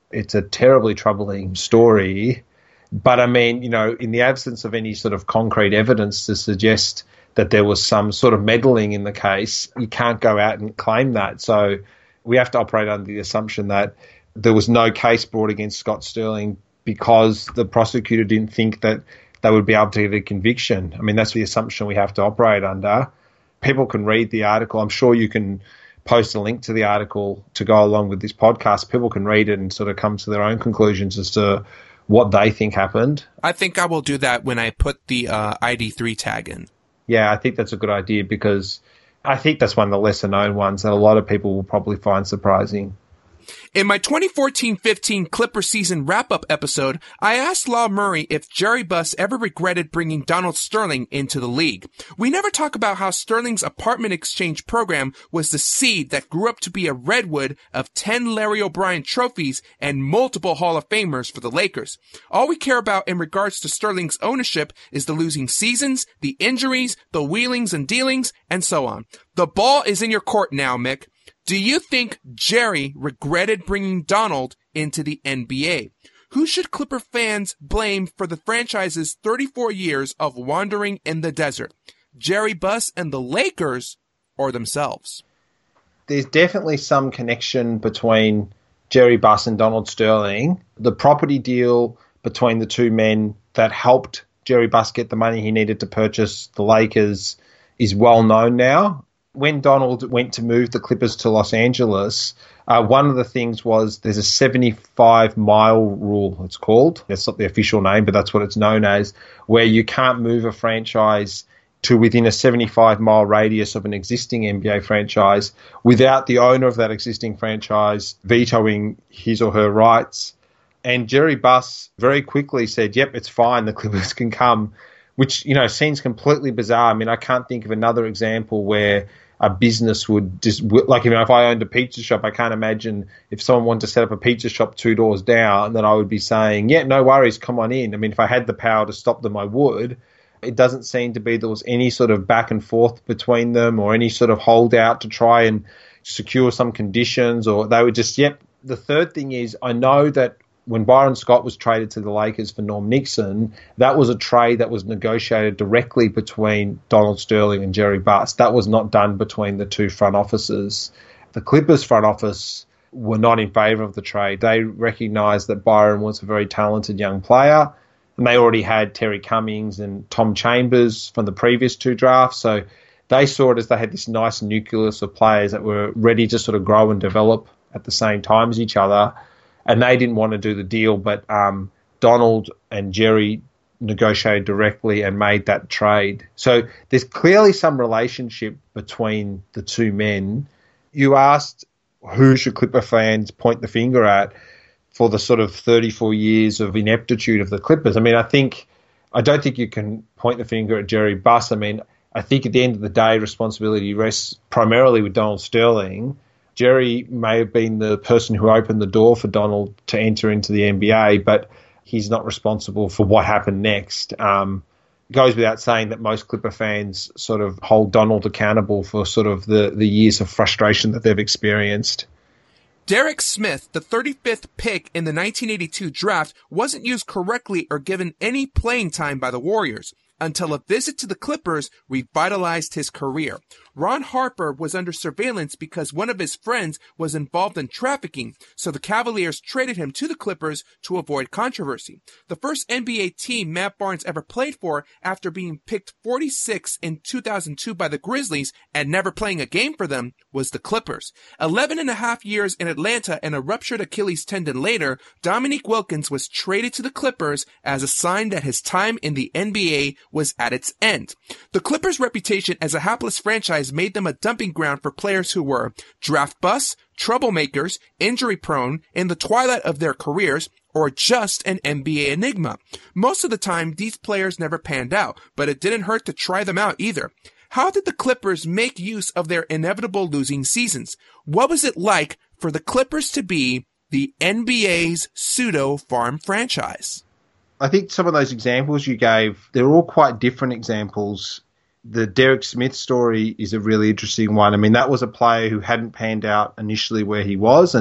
It's a terribly troubling story. But I mean, in the absence of any sort of concrete evidence to suggest that there was some sort of meddling in the case, you can't go out and claim that. So we have to operate under the assumption that there was no case brought against Scott Sterling because the prosecutor didn't think that they would be able to get a conviction. I mean, that's the assumption we have to operate under. People can read the article. I'm sure you can post a link to the article to go along with this podcast. People can read it and sort of come to their own conclusions as to what they think happened. I think I will do that when I put the ID3 tag in. Yeah, I think that's a good idea because I think that's one of the lesser known ones that a lot of people will probably find surprising. In my 2014-15 Clipper season wrap-up episode, I asked Law Murray if Jerry Buss ever regretted bringing Donald Sterling into the league. We never talk about how Sterling's apartment exchange program was the seed that grew up to be a redwood of 10 Larry O'Brien trophies and multiple Hall of Famers for the Lakers. All we care about in regards to Sterling's ownership is the losing seasons, the injuries, the wheelings and dealings, and so on. The ball is in your court now, Mick. Do you think Jerry regretted bringing Donald into the NBA? Who should Clipper fans blame for the franchise's 34 years of wandering in the desert? Jerry Buss and the Lakers or themselves? There's definitely some connection between Jerry Buss and Donald Sterling. The property deal between the two men that helped Jerry Buss get the money he needed to purchase the Lakers is well known now. When Donald went to move the Clippers to Los Angeles, one of the things was there's a 75-mile rule, it's called. That's not the official name, but that's what it's known as, where you can't move a franchise to within a 75-mile radius of an existing NBA franchise without the owner of that existing franchise vetoing his or her rights. And Jerry Buss very quickly said, yep, it's fine, the Clippers can come, which, seems completely bizarre. I mean, I can't think of another example where a business would just, like, if I owned a pizza shop, I can't imagine if someone wanted to set up a pizza shop 2 doors down, that I would be saying, yeah, no worries, come on in. I mean, if I had the power to stop them, I would. It doesn't seem to be there was any sort of back and forth between them or any sort of holdout to try and secure some conditions, or they were just, yep. The third thing is, I know that when Byron Scott was traded to the Lakers for Norm Nixon, that was a trade that was negotiated directly between Donald Sterling and Jerry Buss. That was not done between the two front offices. The Clippers front office were not in favour of the trade. They recognised that Byron was a very talented young player, and they already had Terry Cummings and Tom Chambers from the previous 2 drafts. So they saw it as they had this nice nucleus of players that were ready to sort of grow and develop at the same time as each other. And they didn't want to do the deal, but Donald and Jerry negotiated directly and made that trade. So there's clearly some relationship between the two men. You asked who should Clipper fans point the finger at for the sort of 34 years of ineptitude of the Clippers. I mean, I don't think you can point the finger at Jerry Buss. I mean, I think at the end of the day, responsibility rests primarily with Donald Sterling. Jerry may have been the person who opened the door for Donald to enter into the NBA, but he's not responsible for what happened next. It goes without saying that most Clipper fans sort of hold Donald accountable for sort of the years of frustration that they've experienced. Derek Smith, the 35th pick in the 1982 draft, wasn't used correctly or given any playing time by the Warriors until a visit to the Clippers revitalized his career. Ron Harper was under surveillance because one of his friends was involved in trafficking, so the Cavaliers traded him to the Clippers to avoid controversy. The first NBA team Matt Barnes ever played for, after being picked 46 in 2002 by the Grizzlies and never playing a game for them, was the Clippers. 11 and a half years in Atlanta and a ruptured Achilles tendon later, Dominique Wilkins was traded to the Clippers as a sign that his time in the NBA was at its end. The Clippers' reputation as a hapless franchise made them a dumping ground for players who were draft busts, troublemakers, injury-prone, in the twilight of their careers, or just an NBA enigma. Most of the time, these players never panned out, but it didn't hurt to try them out either. How did the Clippers make use of their inevitable losing seasons? What was it like for the Clippers to be the NBA's pseudo-farm franchise? I think some of those examples you gave, they're all quite different examples. The Derek Smith story is a really interesting one. I mean, that was a player who hadn't panned out initially where he was, and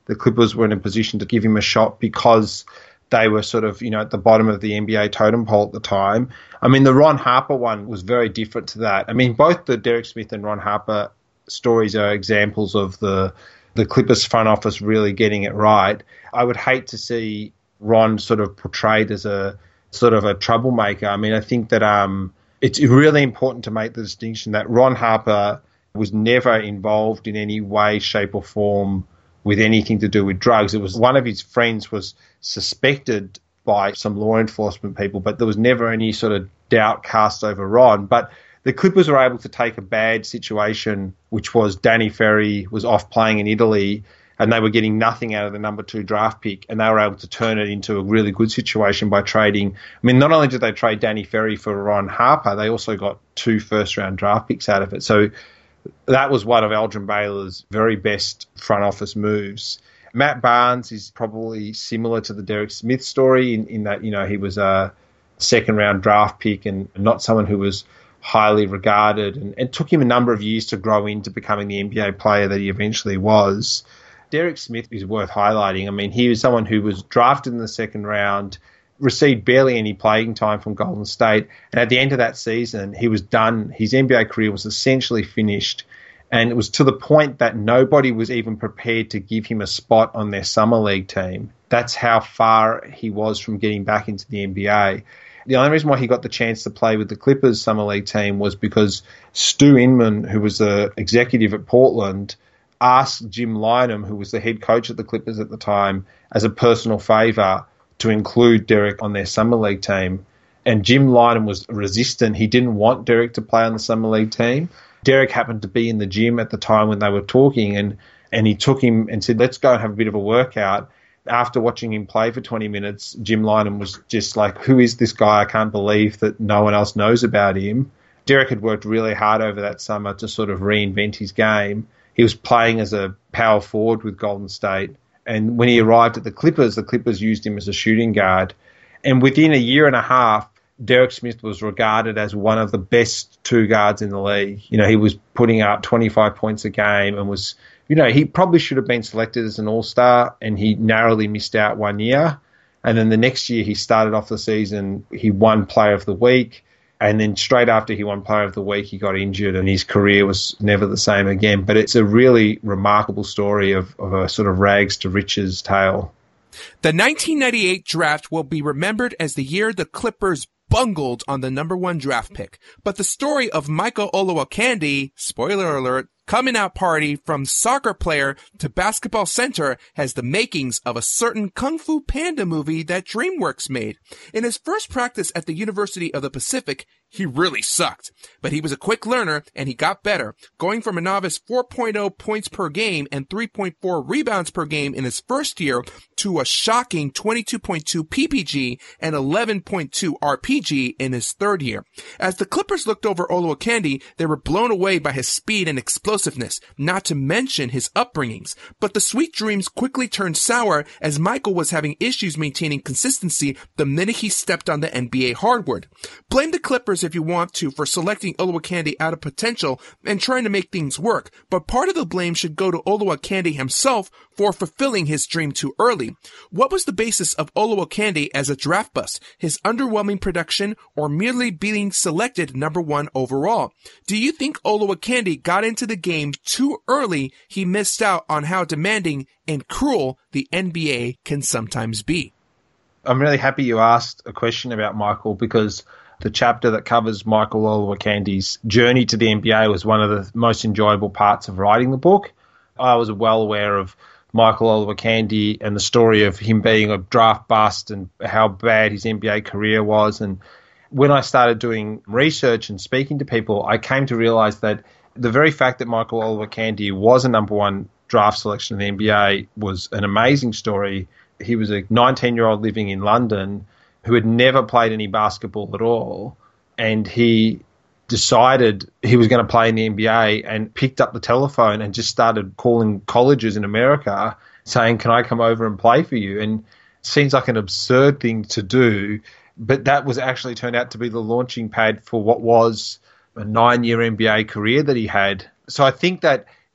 the Clippers were in a position to give him a shot because they were sort of, at the bottom of the NBA totem pole at the time. I mean, the Ron Harper one was very different to that. I mean, both the Derek Smith and Ron Harper stories are examples of the Clippers front office really getting it right. I would hate to see Ron sort of portrayed as a sort of a troublemaker. I mean, I think that it's really important to make the distinction that Ron Harper was never involved in any way, shape or form with anything to do with drugs. It was one of his friends was suspected by some law enforcement people, but there was never any sort of doubt cast over Ron. But the Clippers were able to take a bad situation, which was Danny Ferry was off playing in Italy and they were getting nothing out of the number 2 draft pick, and they were able to turn it into a really good situation by trading. I mean, not only did they trade Danny Ferry for Ron Harper, they also got 2 first-round draft picks out of it. So that was one of Elgin Baylor's very best front office moves. Matt Barnes is probably similar to the Derek Smith story in that, he was a second-round draft pick and not someone who was highly regarded, and it took him a number of years to grow into becoming the NBA player that he eventually was. Derek Smith is worth highlighting. I mean, he was someone who was drafted in the second round, received barely any playing time from Golden State, and at the end of that season, he was done. His NBA career was essentially finished, and it was to the point that nobody was even prepared to give him a spot on their summer league team. That's how far he was from getting back into the NBA. The only reason why he got the chance to play with the Clippers summer league team was because Stu Inman, who was the executive at Portland, asked Jim Lynam, who was the head coach at the Clippers at the time, as a personal favour to include Derek on their summer league team. And Jim Lynam was resistant. He didn't want Derek to play on the summer league team. Derek happened to be in the gym at the time when they were talking, and he took him and said, let's go and have a bit of a workout. After watching him play for 20 minutes, Jim Lynam was just like, who is this guy? I can't believe that no one else knows about him. Derek had worked really hard over that summer to sort of reinvent his game. He was playing as a power forward with Golden State. And when he arrived at the Clippers used him as a shooting guard. And within a year and a half, Derek Smith was regarded as one of the best 2 guards in the league. He was putting up 25 points a game and was, he probably should have been selected as an all-star, and he narrowly missed out 1 year. And then the next year he started off the season, he won Player of the Week. And then straight after he won Player of the Week, he got injured and his career was never the same again. But it's a really remarkable story of a sort of rags to riches tale. The 1998 draft will be remembered as the year the Clippers bungled on the number 1 draft pick. But the story of Michael Olowokandi, spoiler alert, coming out party from soccer player to basketball center has the makings of a certain Kung Fu Panda movie that DreamWorks made. In his first practice at the University of the Pacific, he really sucked. But he was a quick learner and he got better, going from a novice 4.0 points per game and 3.4 rebounds per game in his first year to a shocking 22.2 PPG and 11.2 RPG in his third year. As the Clippers looked over Olowokandi, they were blown away by his speed and explosiveness, not to mention his upbringings. But the sweet dreams quickly turned sour as Michael was having issues maintaining consistency the minute he stepped on the NBA hardwood. Blame the Clippers if you want to for selecting Olowokandi out of potential and trying to make things work, but part of the blame should go to Olowokandi himself for fulfilling his dream too early. What was the basis of Olowokandi as a draft bust? His underwhelming production or merely being selected number 1 overall? Do you think Olowokandi got into the game too early? He missed out on how demanding and cruel the NBA can sometimes be. I'm really happy you asked a question about Michael, because the chapter that covers Michael Olowokandi's journey to the NBA was one of the most enjoyable parts of writing the book. I was well aware of Michael Olowokandi and the story of him being a draft bust and how bad his NBA career was. And when I started doing research and speaking to people, I came to realize that the very fact that Michael Olowokandi was a number 1 draft selection in the NBA was an amazing story. He was a 19-year-old living in London who had never played any basketball at all, and he decided he was going to play in the NBA and picked up the telephone and just started calling colleges in America saying, can I come over and play for you? And it seems like an absurd thing to do, but that was actually turned out to be the launching pad for what was a 9-year NBA career that he had. So I think that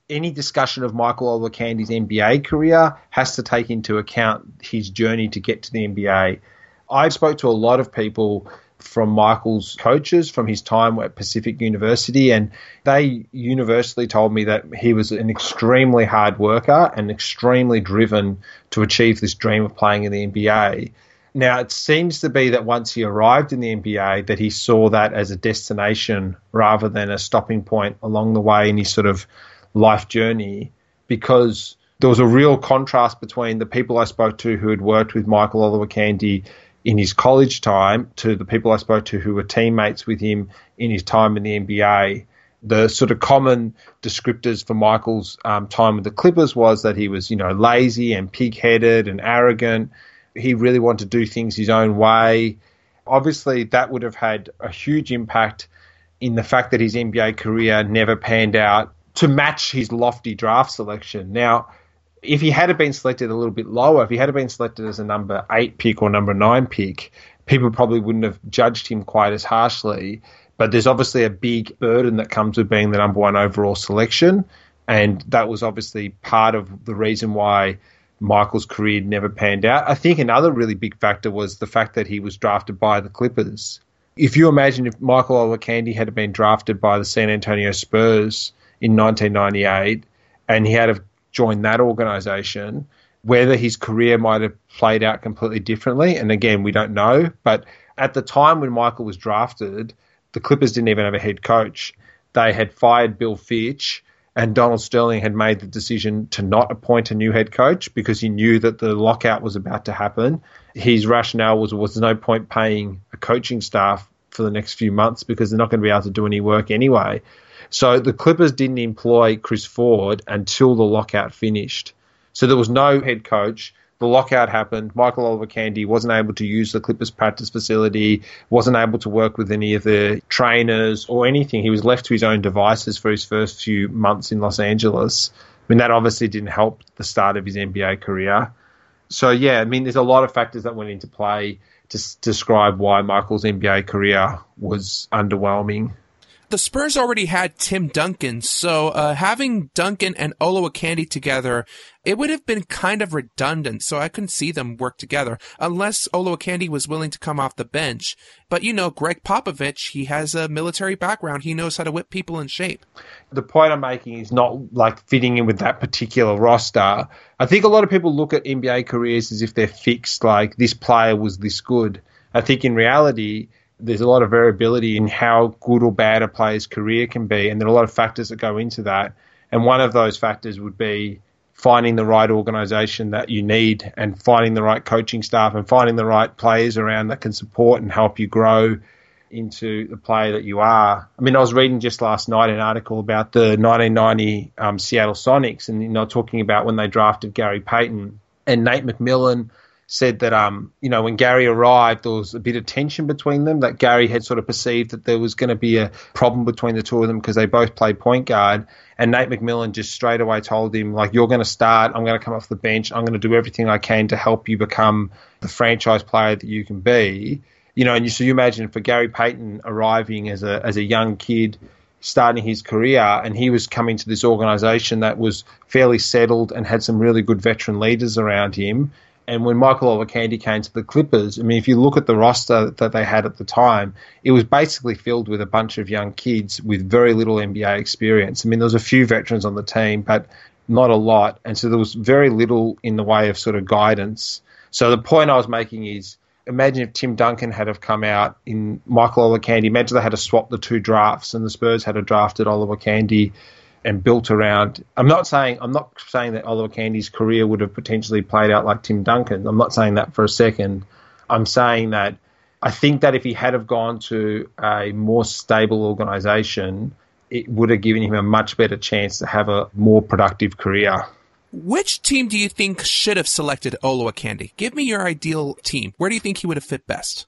any discussion of Michael Olowokandi NBA career has to take into account his journey to get to the NBA. I spoke to a lot of people from Michael's coaches from his time at Pacific University, and they universally told me that he was an extremely hard worker and extremely driven to achieve this dream of playing in the NBA. Now, it seems to be that once he arrived in the NBA, that he saw that as a destination rather than a stopping point along the way in his sort of life journey, because there was a real contrast between the people I spoke to who had worked with Michael Olowokandi in his college time to the people I spoke to who were teammates with him in his time in the NBA. The sort of common descriptors for Michael's time with the Clippers was that he was, lazy and pig-headed and arrogant. He really wanted to do things his own way. Obviously, that would have had a huge impact in the fact that his NBA career never panned out to match his lofty draft selection. Now, if he had been selected a little bit lower, if he had been selected as a number 8 pick or number 9 pick, people probably wouldn't have judged him quite as harshly. But there's obviously a big burden that comes with being the number 1 overall selection. And that was obviously part of the reason why Michael's career never panned out. I think another really big factor was the fact that he was drafted by the Clippers. If you imagine if Michael Olowokandi had been drafted by the San Antonio Spurs in 1998 and he had joined that organization, whether his career might have played out completely differently. And again, we don't know. But at the time when Michael was drafted, the Clippers didn't even have a head coach. They had fired Bill Fitch, and Donald Sterling had made the decision to not appoint a new head coach because he knew that the lockout was about to happen. His rationale was no point paying a coaching staff for the next few months because they're not going to be able to do any work anyway. So the Clippers didn't employ Chris Ford until the lockout finished. So there was no head coach. The lockout happened. Michael Olowokandi wasn't able to use the Clippers practice facility, wasn't able to work with any of the trainers or anything. He was left to his own devices for his first few months in Los Angeles. I mean, that obviously didn't help the start of his NBA career. So, yeah, I mean, there's a lot of factors that went into play to describe why Michael's NBA career was underwhelming. The Spurs already had Tim Duncan, so having Duncan and Olowokandi together, it would have been kind of redundant, so I couldn't see them work together, unless Olowokandi was willing to come off the bench. But, Greg Popovich, he has a military background. He knows how to whip people in shape. The point I'm making is not like fitting in with that particular roster. I think a lot of people look at NBA careers as if they're fixed, like this player was this good. I think in reality, there's a lot of variability in how good or bad a player's career can be, and there are a lot of factors that go into that. And one of those factors would be finding the right organization that you need and finding the right coaching staff and finding the right players around that can support and help you grow into the player that you are. I mean, I was reading just last night an article about the 1990 Seattle Sonics and, talking about when they drafted Gary Payton, and Nate McMillan said that, when Gary arrived, there was a bit of tension between them, that Gary had sort of perceived that there was going to be a problem between the two of them because they both played point guard. And Nate McMillan just straight away told him, you're going to start, I'm going to come off the bench, I'm going to do everything I can to help you become the franchise player that you can be. So you imagine for Gary Payton arriving as a young kid, starting his career, and he was coming to this organization that was fairly settled and had some really good veteran leaders around him. And when Michael Olowokandi came to the Clippers, I mean, if you look at the roster that they had at the time, it was basically filled with a bunch of young kids with very little NBA experience. I mean, there was a few veterans on the team, but not a lot. And so there was very little in the way of sort of guidance. So the point I was making is, imagine if Tim Duncan had have come out in Michael Olowokandi. Imagine they had to swap the two drafts and the Spurs had drafted Olowokandi and built around. I'm not saying that Olowokandi's career would have potentially played out like Tim Duncan. I'm not saying that for a second. I'm saying that I think that if he had have gone to a more stable organization, it would have given him a much better chance to have a more productive career. Which team do you think should have selected Olowokandi? Give me your ideal team. Where do you think he would have fit best?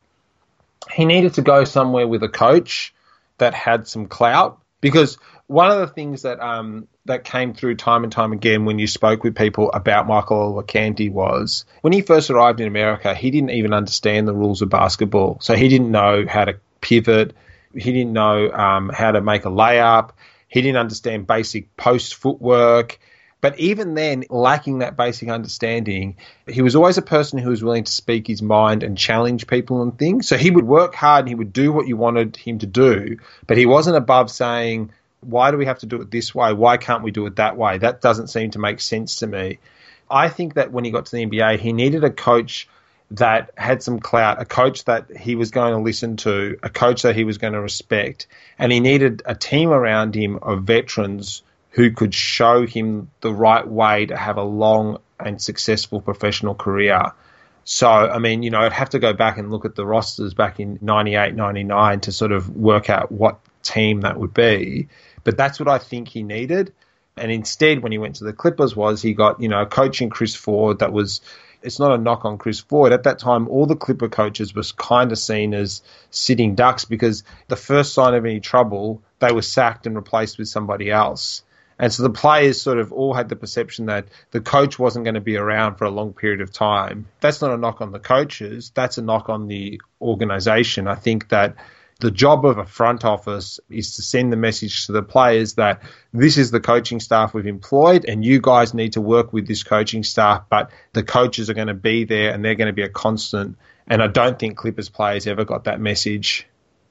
He needed to go somewhere with a coach that had some clout, because one of the things that that came through time and time again when you spoke with people about Michael Olowokandi was when he first arrived in America, he didn't even understand the rules of basketball. So he didn't know how to pivot. He didn't know how to make a layup. He didn't understand basic post footwork. But even then, lacking that basic understanding, he was always a person who was willing to speak his mind and challenge people on things. So he would work hard and he would do what you wanted him to do, but he wasn't above saying, why do we have to do it this way? Why can't we do it that way? That doesn't seem to make sense to me. I think that when he got to the NBA, he needed a coach that had some clout, a coach that he was going to listen to, a coach that he was going to respect, and he needed a team around him of veterans who could show him the right way to have a long and successful professional career. So, I mean, I'd have to go back and look at the rosters back in 98, 99 to sort of work out what team that would be. But that's what I think he needed. And instead, when he went to the Clippers, he got, coaching Chris Ford that was, it's not a knock on Chris Ford. At that time, all the Clipper coaches was kind of seen as sitting ducks because the first sign of any trouble, they were sacked and replaced with somebody else. And so the players sort of all had the perception that the coach wasn't going to be around for a long period of time. That's not a knock on the coaches. That's a knock on the organization. I think that the job of a front office is to send the message to the players that this is the coaching staff we've employed and you guys need to work with this coaching staff, but the coaches are going to be there and they're going to be a constant. And I don't think Clippers players ever got that message.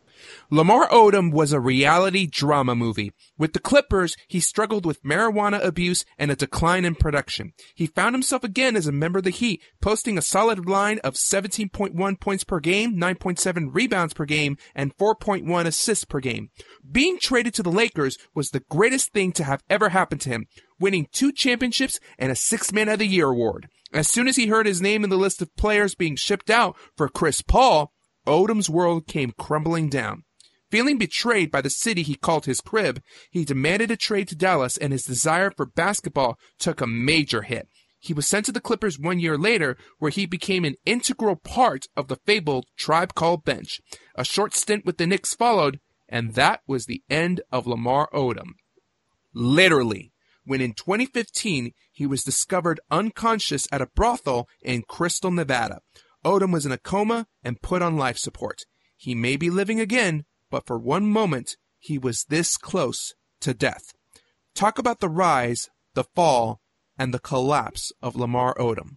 Lamar Odom was a reality drama movie. With the Clippers, he struggled with marijuana abuse and a decline in production. He found himself again as a member of the Heat, posting a solid line of 17.1 points per game, 9.7 rebounds per game, and 4.1 assists per game. Being traded to the Lakers was the greatest thing to have ever happened to him, winning 2 championships and a 6th Man of the Year award. As soon as he heard his name in the list of players being shipped out for Chris Paul, Odom's world came crumbling down. Feeling betrayed by the city he called his crib, he demanded a trade to Dallas, and his desire for basketball took a major hit. He was sent to the Clippers 1 year later, where he became an integral part of the fabled Tribe Called Bench. A short stint with the Knicks followed, and that was the end of Lamar Odom. Literally, when in 2015 he was discovered unconscious at a brothel in Crystal, Nevada. Odom was in a coma and put on life support. He may be living again, but for one moment, he was this close to death. Talk about the rise, the fall, and the collapse of Lamar Odom.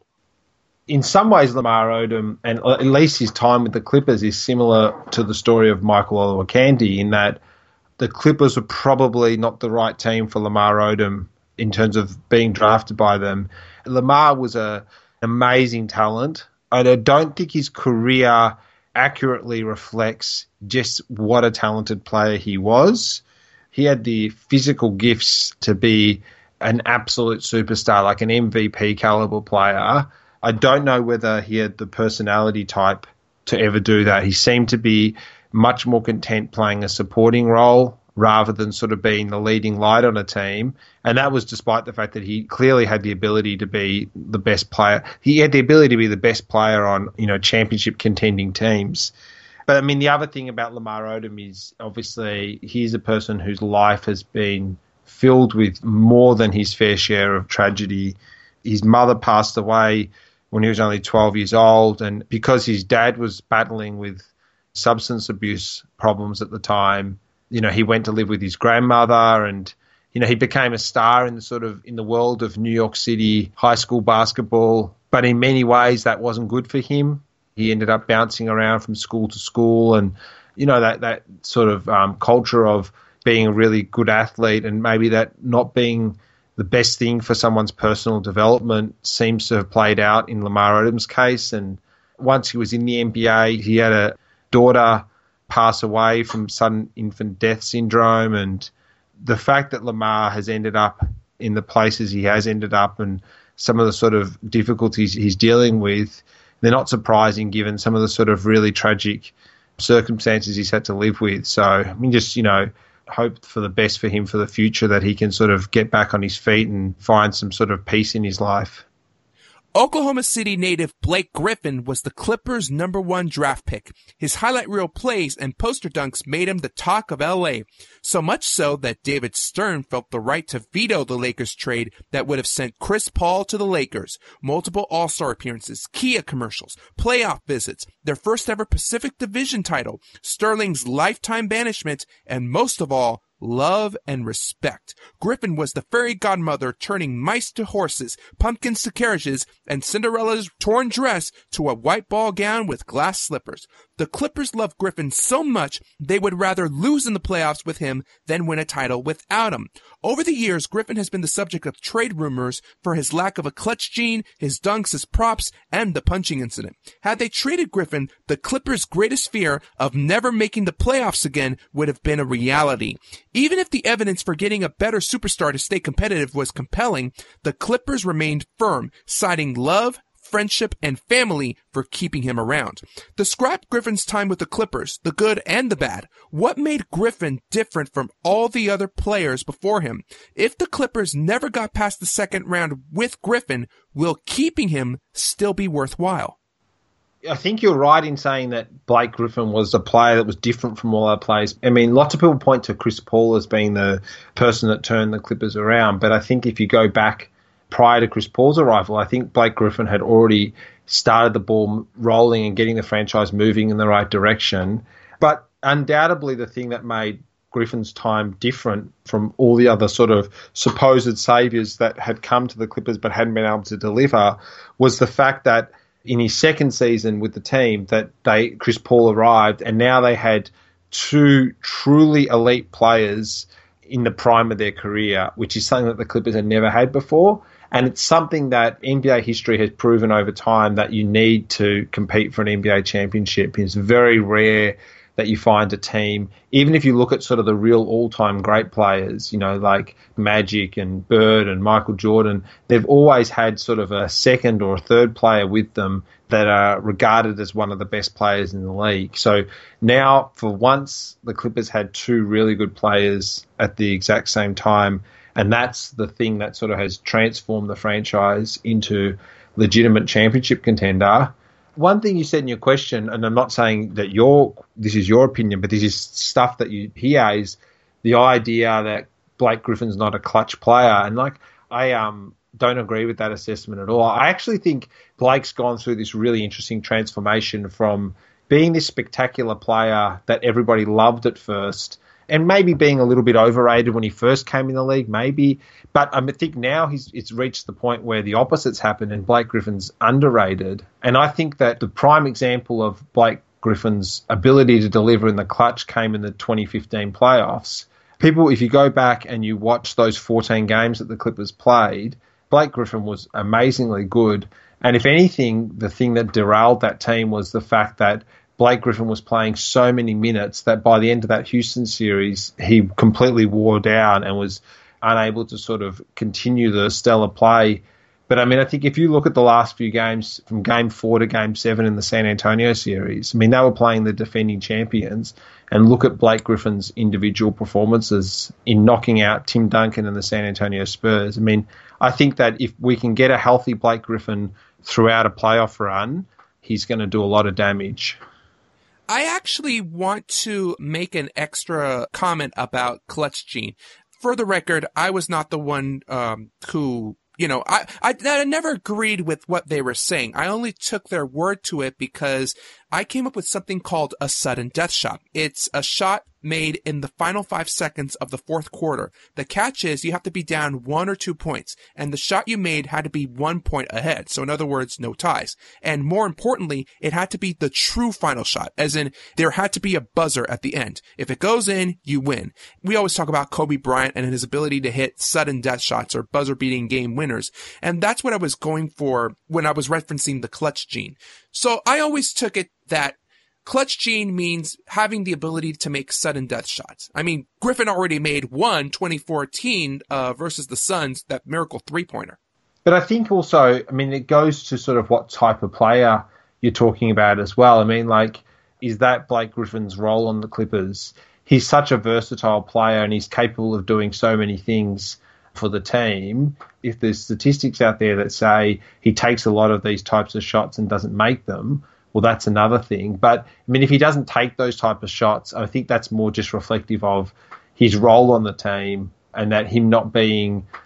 In some ways, Lamar Odom, and at least his time with the Clippers, is similar to the story of Michael Olowokandi in that the Clippers were probably not the right team for Lamar Odom in terms of being drafted by them. Lamar was an amazing talent. I don't think his career accurately reflects just what a talented player he was. He had the physical gifts to be an absolute superstar, like an MVP caliber player. I don't know whether he had the personality type to ever do that. He seemed to be much more content playing a supporting role rather than sort of being the leading light on a team. And that was despite the fact that he clearly had the ability to be the best player. He had the ability to be the best player on, championship contending teams. But I mean, the other thing about Lamar Odom is obviously he's a person whose life has been filled with more than his fair share of tragedy. His mother passed away when he was only 12 years old. And because his dad was battling with substance abuse problems at the time, he went to live with his grandmother and, he became a star in the world of New York City high school basketball. But in many ways, that wasn't good for him. He ended up bouncing around from school to school and, that sort of culture of being a really good athlete and maybe that not being the best thing for someone's personal development seems to have played out in Lamar Odom's case. And once he was in the NBA, he had a daughter pass away from sudden infant death syndrome, and the fact that Lamar has ended up in the places he has ended up and some of the sort of difficulties he's dealing with, they're not surprising given some of the sort of really tragic circumstances he's had to live with. So, I mean, just, hope for the best for him for the future, that he can sort of get back on his feet and find some sort of peace in his life. Oklahoma City native Blake Griffin was the Clippers' #1 draft pick. His highlight reel plays and poster dunks made him the talk of LA. So much so that David Stern felt the right to veto the Lakers trade that would have sent Chris Paul to the Lakers. Multiple All-Star appearances, Kia commercials, playoff visits, their first ever Pacific Division title, Sterling's lifetime banishment, and most of all, love, and respect. Griffin was the fairy godmother turning mice to horses, pumpkins to carriages, and Cinderella's torn dress to a white ball gown with glass slippers. The Clippers loved Griffin so much they would rather lose in the playoffs with him than win a title without him. Over the years, Griffin has been the subject of trade rumors for his lack of a clutch gene, his dunks as props, and the punching incident. Had they traded Griffin, the Clippers' greatest fear of never making the playoffs again would have been a reality. Even if the evidence for getting a better superstar to stay competitive was compelling, the Clippers remained firm, citing love, friendship, and family for keeping him around. Describe Griffin's time with the Clippers, the good and the bad. What made Griffin different from all the other players before him? If the Clippers never got past the second round with Griffin, will keeping him still be worthwhile? I think you're right in saying that Blake Griffin was a player that was different from all other players. I mean, lots of people point to Chris Paul as being the person that turned the Clippers around, but I think if you go back prior to Chris Paul's arrival, I think Blake Griffin had already started the ball rolling and getting the franchise moving in the right direction. But undoubtedly the thing that made Griffin's time different from all the other sort of supposed saviors that had come to the Clippers but hadn't been able to deliver was the fact that in his second season with the team that Chris Paul arrived, and now they had two truly elite players in the prime of their career, which is something that the Clippers had never had before. And it's something that NBA history has proven over time that you need to compete for an NBA championship. It's very rare that you find a team, even if you look at sort of the real all-time great players, you know, like Magic and Bird and Michael Jordan, they've always had sort of a second or a third player with them that are regarded as one of the best players in the league. So now, for once, the Clippers had two really good players at the exact same time, and that's the thing that sort of has transformed the franchise into legitimate championship contender. One thing you said in your question, and I'm not saying that this is your opinion, but this is stuff that you hear, is the idea that Blake Griffin's not a clutch player. And I don't agree with that assessment at all. I actually think Blake's gone through this really interesting transformation from being this spectacular player that everybody loved at first, and maybe being a little bit overrated when he first came in the league, maybe. But I think now it's reached the point where the opposite's happened and Blake Griffin's underrated. And I think that the prime example of Blake Griffin's ability to deliver in the clutch came in the 2015 playoffs. People, if you go back and you watch those 14 games that the Clippers played, Blake Griffin was amazingly good. And if anything, the thing that derailed that team was the fact that Blake Griffin was playing so many minutes that by the end of that Houston series, he completely wore down and was unable to sort of continue the stellar play. But I mean, I think if you look at the last few games from Game 4 to Game 7 in the San Antonio series, I mean, they were playing the defending champions, and look at Blake Griffin's individual performances in knocking out Tim Duncan and the San Antonio Spurs. I mean, I think that if we can get a healthy Blake Griffin throughout a playoff run, he's going to do a lot of damage. I actually want to make an extra comment about clutch gene. For the record, I was not the one who, I never agreed with what they were saying. I only took their word to it because I came up with something called a sudden death shot. It's a shot made in the final 5 seconds of the fourth quarter. The catch is you have to be down 1 or 2 points, and the shot you made had to be 1 point ahead. So in other words, no ties. And more importantly, it had to be the true final shot, as in there had to be a buzzer at the end. If it goes in, you win. We always talk about Kobe Bryant and his ability to hit sudden death shots or buzzer-beating game winners. And that's what I was going for when I was referencing the clutch gene. So I always took it that clutch gene means having the ability to make sudden death shots. I mean, Griffin already made one 2014 versus the Suns, that miracle three-pointer. But I think also, I mean, it goes to sort of what type of player you're talking about as well. I mean, is that Blake Griffin's role on the Clippers? He's such a versatile player and he's capable of doing so many things for the team. If there's statistics out there that say he takes a lot of these types of shots and doesn't make them, well, that's another thing. But, I mean, if he doesn't take those type of shots, I think that's more just reflective of his role on the team and that him not being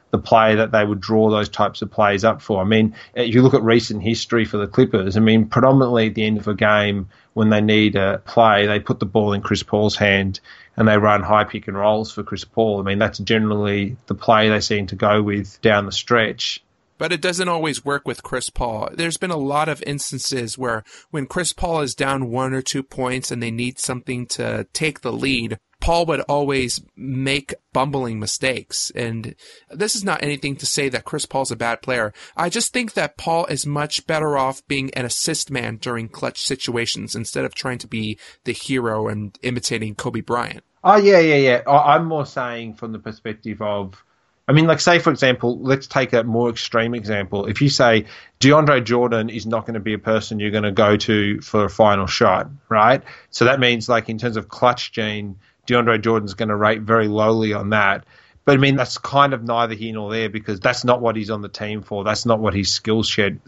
the player that they would draw those types of plays up for. I mean, if you look at recent history for the Clippers, I mean, predominantly at the end of a game when they need a play, they put the ball in Chris Paul's hand and they run high pick and rolls for Chris Paul. I mean, that's generally the play they seem to go with down the stretch. But it doesn't always work with Chris Paul. There's been a lot of instances where when Chris Paul is down 1 or 2 points and they need something to take the lead, Paul would always make bumbling mistakes. And this is not anything to say that Chris Paul's a bad player. I just think that Paul is much better off being an assist man during clutch situations instead of trying to be the hero and imitating Kobe Bryant. Oh, yeah. I'm more saying from the perspective of, I mean, like, say, for example, let's take a more extreme example. If you say DeAndre Jordan is not going to be a person you're going to go to for a final shot, right? So that means, like, in terms of clutch gene, DeAndre Jordan's going to rate very lowly on that. But, I mean, that's kind of neither here nor there because that's not what he's on the team for. That's not what his skill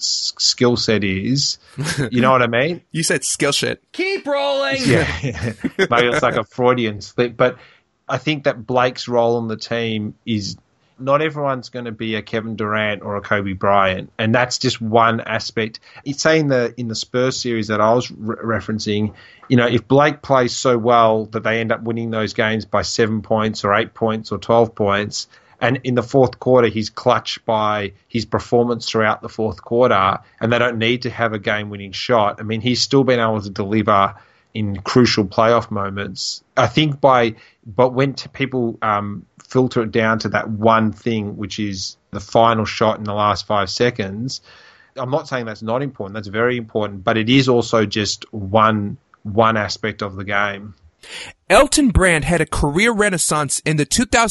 set is. You know what I mean? You said skill shit. Keep rolling! Yeah. Maybe it's like a Freudian slip. But I think that Blake's role on the team is not everyone's going to be a Kevin Durant or a Kobe Bryant, and that's just one aspect. It's say in the Spurs series that I was referencing, you know, if Blake plays so well that they end up winning those games by 7 points or 8 points or 12 points, and in the fourth quarter he's clutched by his performance throughout the fourth quarter, and they don't need to have a game-winning shot. I mean, he's still been able to deliver in crucial playoff moments. I think but when people filter it down to that one thing, which is the final shot in the last 5 seconds, I'm not saying that's not important. That's very important, but it is also just one aspect of the game. Elton Brand had a career renaissance in the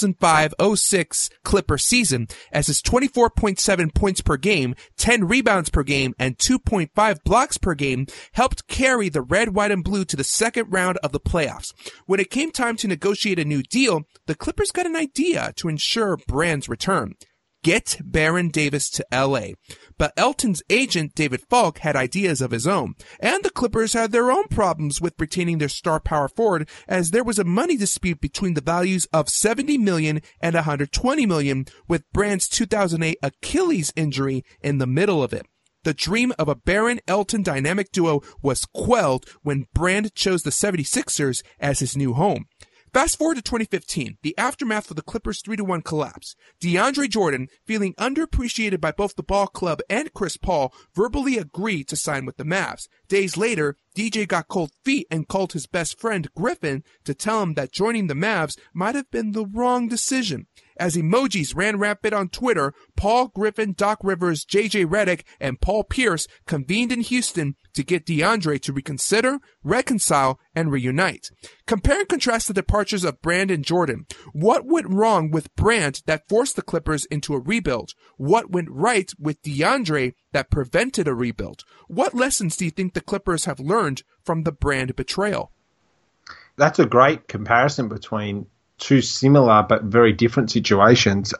2005-06 Clipper season as his 24.7 points per game, 10 rebounds per game, and 2.5 blocks per game helped carry the red, white, and blue to the second round of the playoffs. When it came time to negotiate a new deal, the Clippers got an idea to ensure Brand's return. Get Baron Davis to L.A. But Elton's agent, David Falk, had ideas of his own, and the Clippers had their own problems with retaining their star power forward, as there was a money dispute between the values of $70 million and $120 million, with Brand's 2008 Achilles injury in the middle of it. The dream of a Baron-Elton dynamic duo was quelled when Brand chose the 76ers as his new home. Fast forward to 2015, the aftermath of the Clippers' 3-1 collapse. DeAndre Jordan, feeling underappreciated by both the ball club and Chris Paul, verbally agreed to sign with the Mavs. Days later, DJ got cold feet and called his best friend Griffin to tell him that joining the Mavs might have been the wrong decision. As emojis ran rampant on Twitter, Paul Griffin, Doc Rivers, JJ Redick, and Paul Pierce convened in Houston to get DeAndre to reconsider, reconcile, and reunite. Compare and contrast the departures of Brand and Jordan. What went wrong with Brand that forced the Clippers into a rebuild? What went right with DeAndre that prevented a rebuild? What lessons do you think the Clippers have learned from the Brand betrayal? That's a great comparison between two similar but very different situations.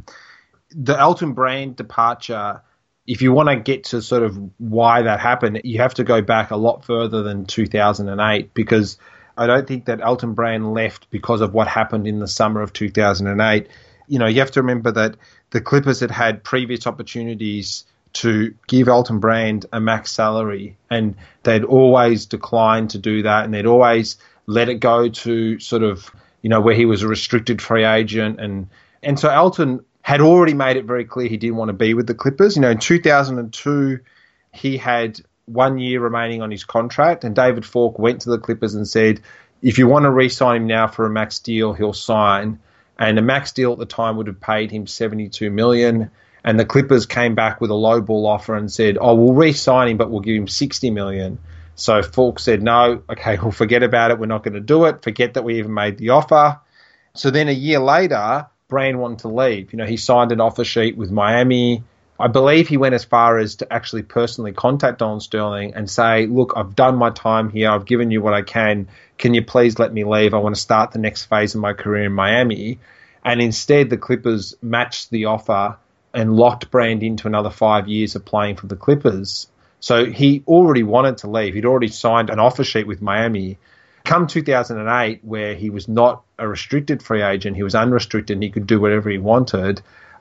The Elton Brand departure, if you want to get to sort of why that happened, you have to go back a lot further than 2008, because I don't think that Elton Brand left because of what happened in the summer of 2008. You know, you have to remember that the Clippers had had previous opportunities to give Elton Brand a max salary, and they'd always declined to do that, and they'd always let it go to sort of, you know, where he was a restricted free agent. And so Elton had already made it very clear he didn't want to be with the Clippers. You know, in 2002, he had 1 year remaining on his contract, and David Falk went to the Clippers and said, if you want to re-sign him now for a max deal, he'll sign. And the max deal at the time would have paid him $72 million. And the Clippers came back with a low ball offer and said, oh, we'll re-sign him, but we'll give him $60 million. So Falk said, no, okay, we'll forget about it. We're not going to do it. Forget that we even made the offer. So then a year later, Brand wanted to leave. You know, he signed an offer sheet with Miami. I believe he went as far as to actually personally contact Don Sterling and say, look, I've done my time here. I've given you what I can. Can you please let me leave? I want to start the next phase of my career in Miami. And instead, the Clippers matched the offer and locked Brand into another 5 years of playing for the Clippers. So he already wanted to leave. He'd already signed an offer sheet with Miami. Come 2008, where he was not a restricted free agent, he was unrestricted and he could do whatever he wanted,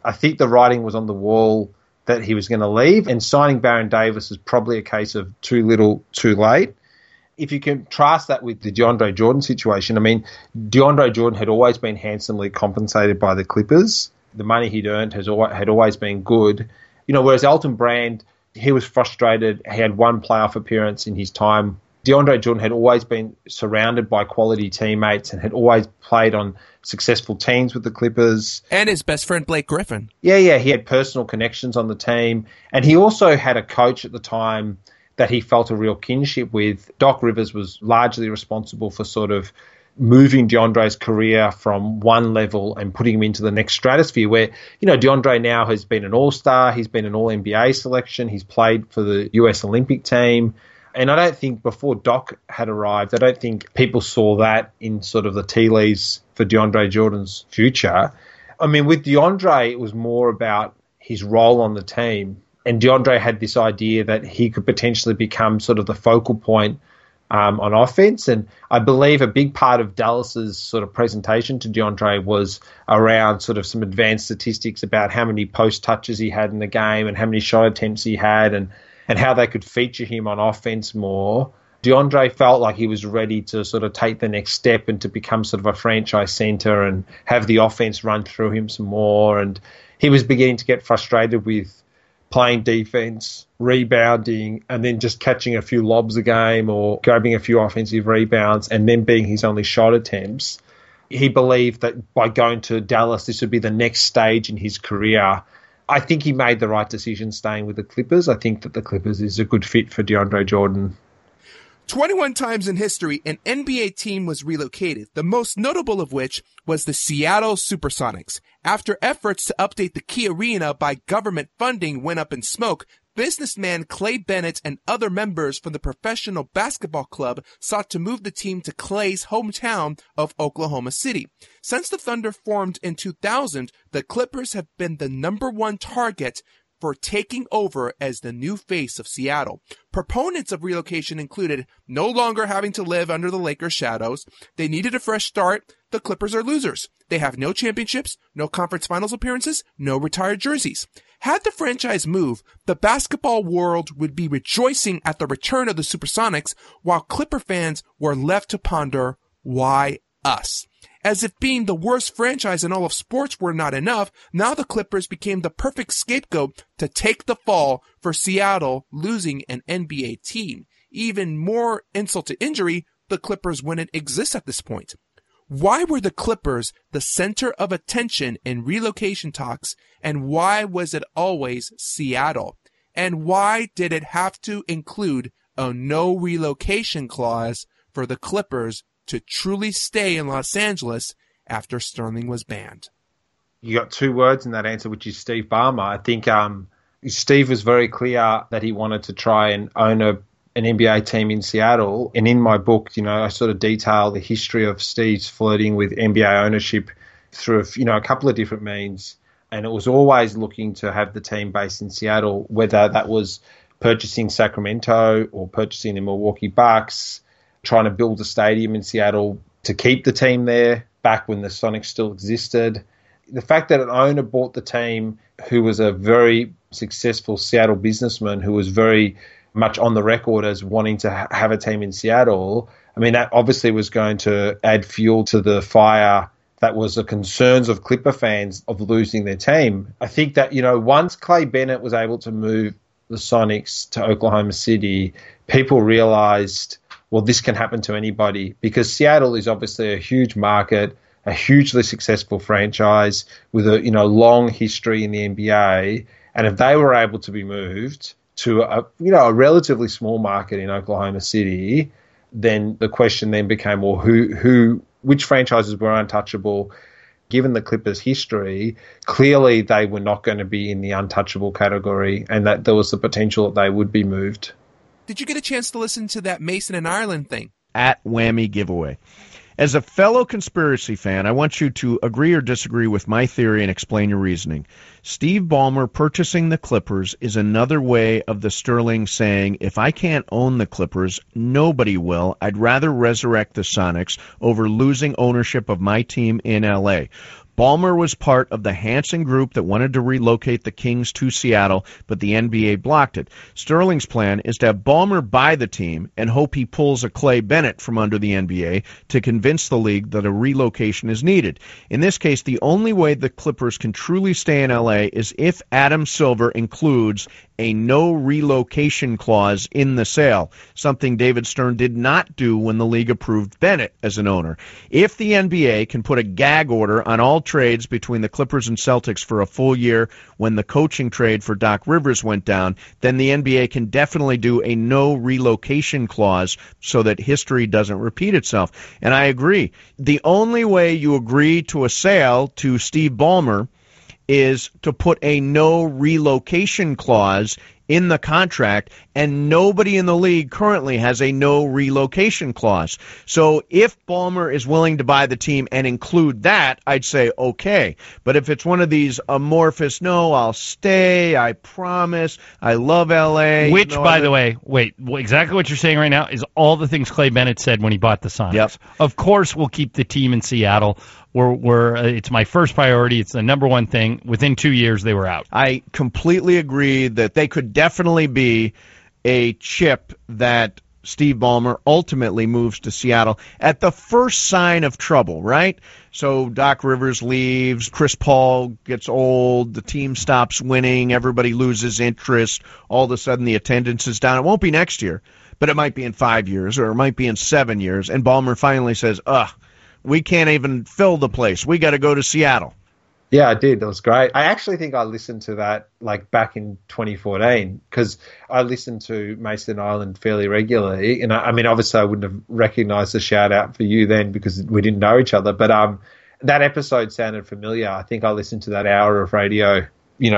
I think the writing was on the wall that he was going to leave, and signing Baron Davis is probably a case of too little, too late. If you contrast that with the DeAndre Jordan situation, I mean, DeAndre Jordan had always been handsomely compensated by the Clippers. The money he'd earned had always been good. Whereas Elton Brand, he was frustrated. He had one playoff appearance in his time. DeAndre Jordan had always been surrounded by quality teammates and had always played on successful teams with the Clippers. And his best friend, Blake Griffin. Yeah, he had personal connections on the team. And he also had a coach at the time that he felt a real kinship with. Doc Rivers was largely responsible for sort of moving DeAndre's career from one level and putting him into the next stratosphere where, DeAndre now has been an all-star. He's been an all-NBA selection. He's played for the US Olympic team. And I don't think before Doc had arrived, I don't think people saw that in sort of the tea leaves for DeAndre Jordan's future. I mean, with DeAndre, it was more about his role on the team. And DeAndre had this idea that he could potentially become sort of the focal point on offense. And I believe a big part of Dallas's sort of presentation to DeAndre was around sort of some advanced statistics about how many post touches he had in the game and how many shot attempts he had and how they could feature him on offense more. DeAndre felt like he was ready to sort of take the next step and to become sort of a franchise center and have the offense run through him some more. And he was beginning to get frustrated with playing defense, rebounding, and then just catching a few lobs a game or grabbing a few offensive rebounds and then being his only shot attempts. He believed that by going to Dallas, this would be the next stage in his career. I think he made the right decision staying with the Clippers. I think that the Clippers is a good fit for DeAndre Jordan. 21 times in history, an NBA team was relocated, the most notable of which was the Seattle Supersonics. After efforts to update the Key Arena by government funding went up in smoke, businessman Clay Bennett and other members from the professional basketball club sought to move the team to Clay's hometown of Oklahoma City. Since the Thunder formed in 2000, the Clippers have been the #1 target for taking over as the new face of Seattle. Proponents of relocation included no longer having to live under the Lakers' shadows. They needed a fresh start. The Clippers are losers. They have no championships, no conference finals appearances, no retired jerseys. Had the franchise moved, the basketball world would be rejoicing at the return of the Supersonics, while Clipper fans were left to ponder, why us? As if being the worst franchise in all of sports were not enough, now the Clippers became the perfect scapegoat to take the fall for Seattle losing an NBA team. Even more insult to injury, the Clippers wouldn't exist at this point. Why were the Clippers the center of attention in relocation talks, and why was it always Seattle? And why did it have to include a no relocation clause for the Clippers to truly stay in Los Angeles after Sterling was banned? You got two words in that answer, which is Steve Ballmer. I think Steve was very clear that he wanted to try and own an NBA team in Seattle. And in my book, I sort of detail the history of Steve's flirting with NBA ownership through, a couple of different means. And it was always looking to have the team based in Seattle, whether that was purchasing Sacramento or purchasing the Milwaukee Bucks, trying to build a stadium in Seattle to keep the team there back when the Sonics still existed. The fact that an owner bought the team who was a very successful Seattle businessman who was very much on the record as wanting to have a team in Seattle, I mean, that obviously was going to add fuel to the fire that was the concerns of Clipper fans of losing their team. I think that, once Clay Bennett was able to move the Sonics to Oklahoma City, people realized, well, this can happen to anybody, because Seattle is obviously a huge market, a hugely successful franchise with a long history in the NBA. And if they were able to be moved to a relatively small market in Oklahoma City, then the question then became, well, which franchises were untouchable? Given the Clippers' history, clearly they were not going to be in the untouchable category, and that there was the potential that they would be moved. Did you get a chance to listen to that Mason and Ireland thing? At Whammy Giveaway. As a fellow conspiracy fan, I want you to agree or disagree with my theory and explain your reasoning. Steve Ballmer purchasing the Clippers is another way of the Sterling saying, if I can't own the Clippers, nobody will. I'd rather resurrect the Sonics over losing ownership of my team in L.A. Ballmer was part of the Hansen group that wanted to relocate the Kings to Seattle, but the NBA blocked it. Sterling's plan is to have Ballmer buy the team and hope he pulls a Clay Bennett from under the NBA to convince the league that a relocation is needed. In this case, the only way the Clippers can truly stay in LA is if Adam Silver includes a no relocation clause in the sale, something David Stern did not do when the league approved Bennett as an owner. If the NBA can put a gag order on all trades between the Clippers and Celtics for a full year when the coaching trade for Doc Rivers went down, then the NBA can definitely do a no relocation clause so that history doesn't repeat itself. And I agree. The only way you agree to a sale to Steve Ballmer is to put a no relocation clause in the contract, and nobody in the league currently has a no relocation clause. So if Ballmer is willing to buy the team and include that, I'd say okay. But if it's one of these amorphous, no, I'll stay, I promise, I love LA. Which, by the way, wait, exactly what you're saying right now is all the things Clay Bennett said when he bought the Sonics. Yep. Of course we'll keep the team in Seattle. It's my first priority. It's the number one thing. Within 2 years, they were out. I completely agree that they could definitely be a chip that Steve Ballmer ultimately moves to Seattle at the first sign of trouble, right? So Doc Rivers leaves, Chris Paul gets old, the team stops winning, everybody loses interest, all of a sudden the attendance is down. It won't be next year, but it might be in 5 years or it might be in 7 years, and Ballmer finally says, we can't even fill the place. We got to go to Seattle. Yeah, I did. That was great. I actually think I listened to that back in 2014 because I listened to Mason Island fairly regularly. And I mean, obviously I wouldn't have recognized the shout out for you then because we didn't know each other. But that episode sounded familiar. I think I listened to that hour of radio,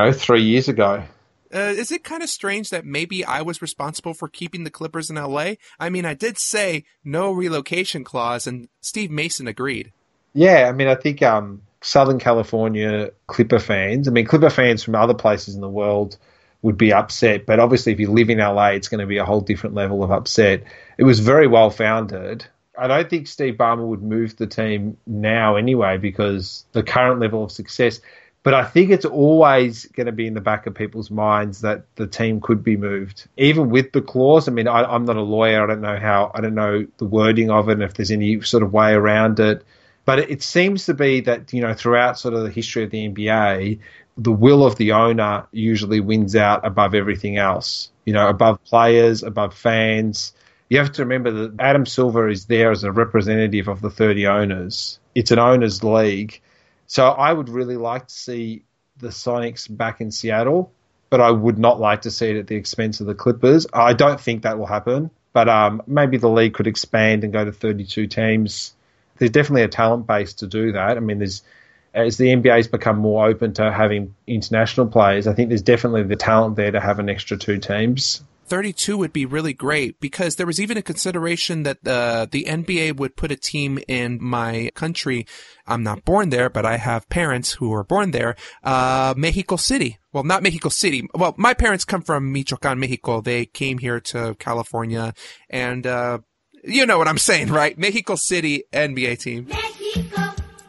3 years ago. Is it kind of strange that maybe I was responsible for keeping the Clippers in LA? I mean, I did say no relocation clause, and Steve Mason agreed. Yeah, I mean, I think Southern California Clipper fans from other places in the world would be upset, but obviously if you live in LA, it's going to be a whole different level of upset. It was very well founded. I don't think Steve Ballmer would move the team now anyway because the current level of success. But I think it's always going to be in the back of people's minds that the team could be moved, even with the clause. I mean, I'm not a lawyer. I don't know the wording of it and if there's any sort of way around it. But it seems to be that, throughout sort of the history of the NBA, the will of the owner usually wins out above everything else, above players, above fans. You have to remember that Adam Silver is there as a representative of the 30 owners. It's an owners' league. So I would really like to see the Sonics back in Seattle, but I would not like to see it at the expense of the Clippers. I don't think that will happen, but maybe the league could expand and go to 32 teams. There's definitely a talent base to do that. I mean, as the NBA's become more open to having international players, I think there's definitely the talent there to have an extra 2 teams. 32 would be really great because there was even a consideration that the NBA would put a team in my country. I'm not born there, but I have parents who are born there. Mexico City. Well, not Mexico City. Well, my parents come from Michoacan, Mexico. They came here to California and, you know what I'm saying, right? Mexico City NBA team. Mexico.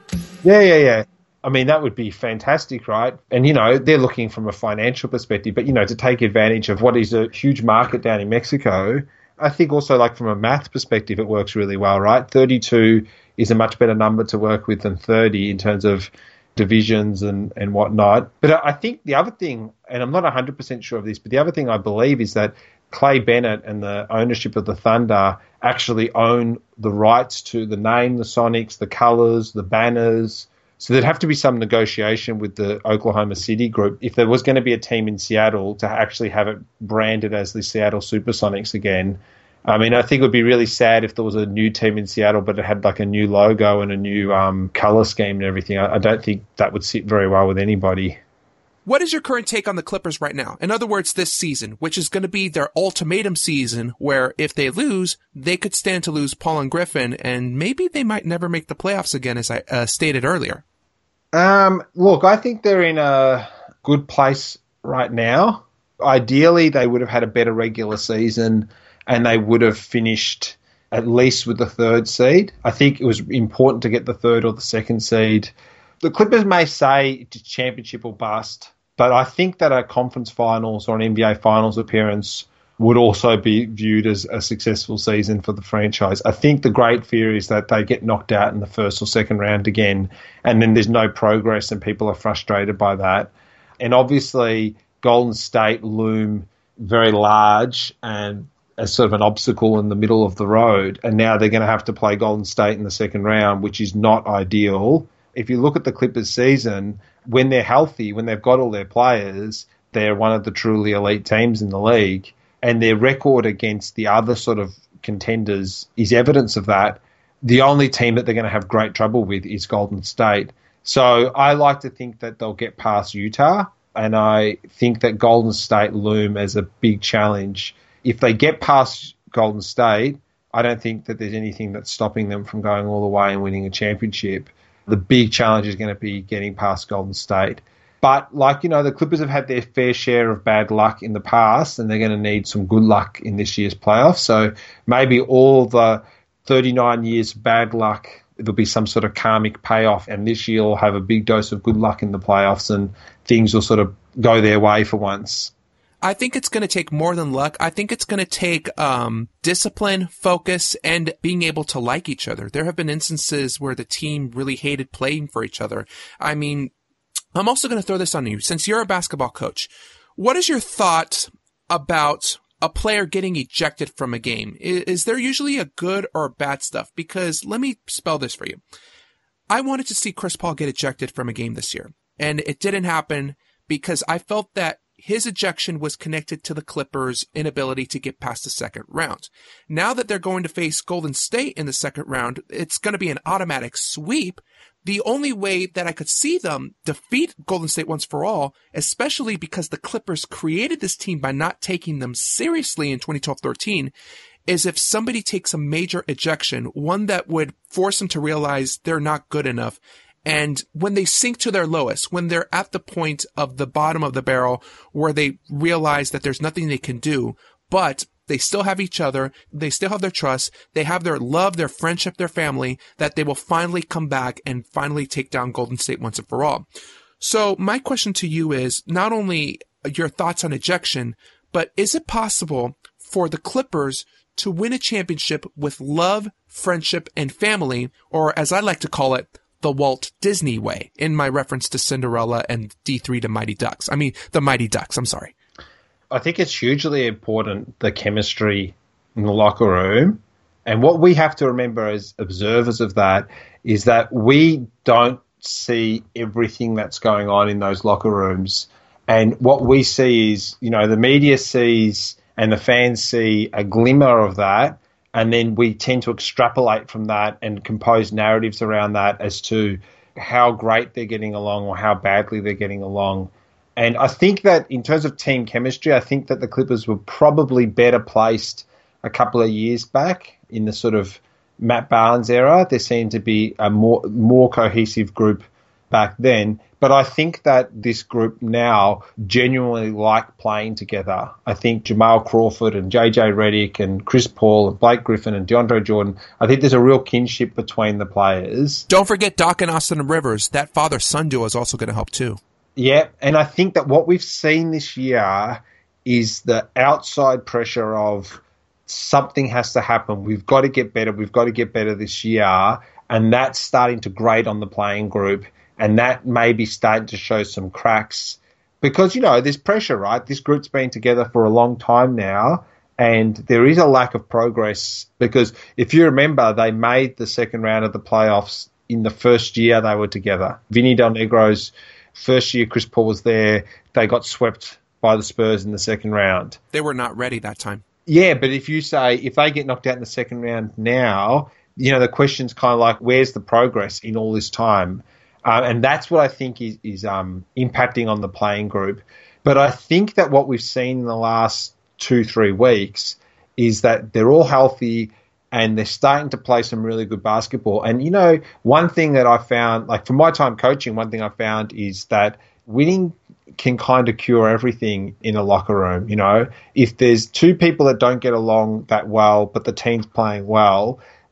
Yeah. I mean, that would be fantastic, right? And, they're looking from a financial perspective, but, to take advantage of what is a huge market down in Mexico, I think also from a math perspective, it works really well, right? 32 is a much better number to work with than 30 in terms of divisions and whatnot. But I think the other thing, and I'm not 100% sure of this, but the other thing I believe is that Clay Bennett and the ownership of the Thunder actually own the rights to the name, the Sonics, the colors, the banners. So there'd have to be some negotiation with the Oklahoma City group if there was going to be a team in Seattle to actually have it branded as the Seattle Supersonics again. I mean, I think it would be really sad if there was a new team in Seattle, but it had a new logo and a new color scheme and everything. I don't think that would sit very well with anybody. What is your current take on the Clippers right now? In other words, this season, which is going to be their ultimatum season, where if they lose, they could stand to lose Paul and Griffin, and maybe they might never make the playoffs again, as I stated earlier. Look, I think they're in a good place right now. Ideally, they would have had a better regular season and they would have finished at least with the 3rd seed. I think it was important to get the 3rd or the 2nd seed the Clippers may say it's championship or bust, but I think that a conference finals or an NBA finals appearance would also be viewed as a successful season for the franchise. I think the great fear is that they get knocked out in the first or second round again, and then there's no progress and people are frustrated by that. And obviously, Golden State loom very large and as sort of an obstacle in the middle of the road, and now they're going to have to play Golden State in the second round, which is not ideal. If you look at the Clippers season, when they're healthy, when they've got all their players, they're one of the truly elite teams in the league. And their record against the other sort of contenders is evidence of that. The only team that they're going to have great trouble with is Golden State. So I like to think that they'll get past Utah, and I think that Golden State loom as a big challenge. If they get past Golden State, I don't think that there's anything that's stopping them from going all the way and winning a championship. The big challenge is going to be getting past Golden State. But, the Clippers have had their fair share of bad luck in the past, and they're going to need some good luck in this year's playoffs. So maybe all the 39 years of bad luck, there'll be some sort of karmic payoff, and this year will have a big dose of good luck in the playoffs, and things will sort of go their way for once. I think it's going to take more than luck. I think it's going to take discipline, focus, and being able to like each other. There have been instances where the team really hated playing for each other. I mean, I'm also going to throw this on you. Since you're a basketball coach, what is your thought about a player getting ejected from a game? Is there usually a good or bad stuff? Because let me spell this for you. I wanted to see Chris Paul get ejected from a game this year, and it didn't happen because I felt that his ejection was connected to the Clippers' inability to get past the second round. Now that they're going to face Golden State in the second round, it's going to be an automatic sweep. The only way that I could see them defeat Golden State once for all, especially because the Clippers created this team by not taking them seriously in 2012-13, is if somebody takes a major ejection, one that would force them to realize they're not good enough. And when they sink to their lowest, when they're at the point of the bottom of the barrel where they realize that there's nothing they can do, but they still have each other, they still have their trust, they have their love, their friendship, their family, that they will finally come back and finally take down Golden State once and for all. So my question to you is not only your thoughts on ejection, but is it possible for the Clippers to win a championship with love, friendship, and family, or as I like to call it, the Walt Disney way, in my reference to Cinderella and D3 to Mighty Ducks. I mean, the Mighty Ducks, I'm sorry. I think it's hugely important, the chemistry in the locker room. And what we have to remember as observers of that is that we don't see everything that's going on in those locker rooms. And what we see is, the media sees and the fans see a glimmer of that. And then we tend to extrapolate from that and compose narratives around that as to how great they're getting along or how badly they're getting along. And I think that in terms of team chemistry, I think that the Clippers were probably better placed a couple of years back in the sort of Matt Barnes era. There seemed to be a more cohesive group back then. But I think that this group now genuinely like playing together. I think Jamal Crawford and JJ Redick and Chris Paul and Blake Griffin and DeAndre Jordan, I think there's a real kinship between the players. Don't forget Doc and Austin Rivers. That father-son duo is also going to help too. Yeah, and I think that what we've seen this year is the outside pressure of something has to happen. We've got to get better. We've got to get better this year. And that's starting to grate on the playing group. And that may be starting to show some cracks because, there's pressure, right? This group's been together for a long time now, and there is a lack of progress because if you remember, they made the second round of the playoffs in the first year they were together. Vinny Del Negro's first year, Chris Paul was there. They got swept by the Spurs in the second round. They were not ready that time. Yeah, but if you say, if they get knocked out in the second round now, the question's kind of like, where's the progress in all this time? And that's what I think is impacting on the playing group. But I think that what we've seen in the last 2-3 weeks is that they're all healthy and they're starting to play some really good basketball. And, one thing that I found, like from my time coaching, one thing I found is that winning can kind of cure everything in a locker room. If there's two people that don't get along that well, but the team's playing well,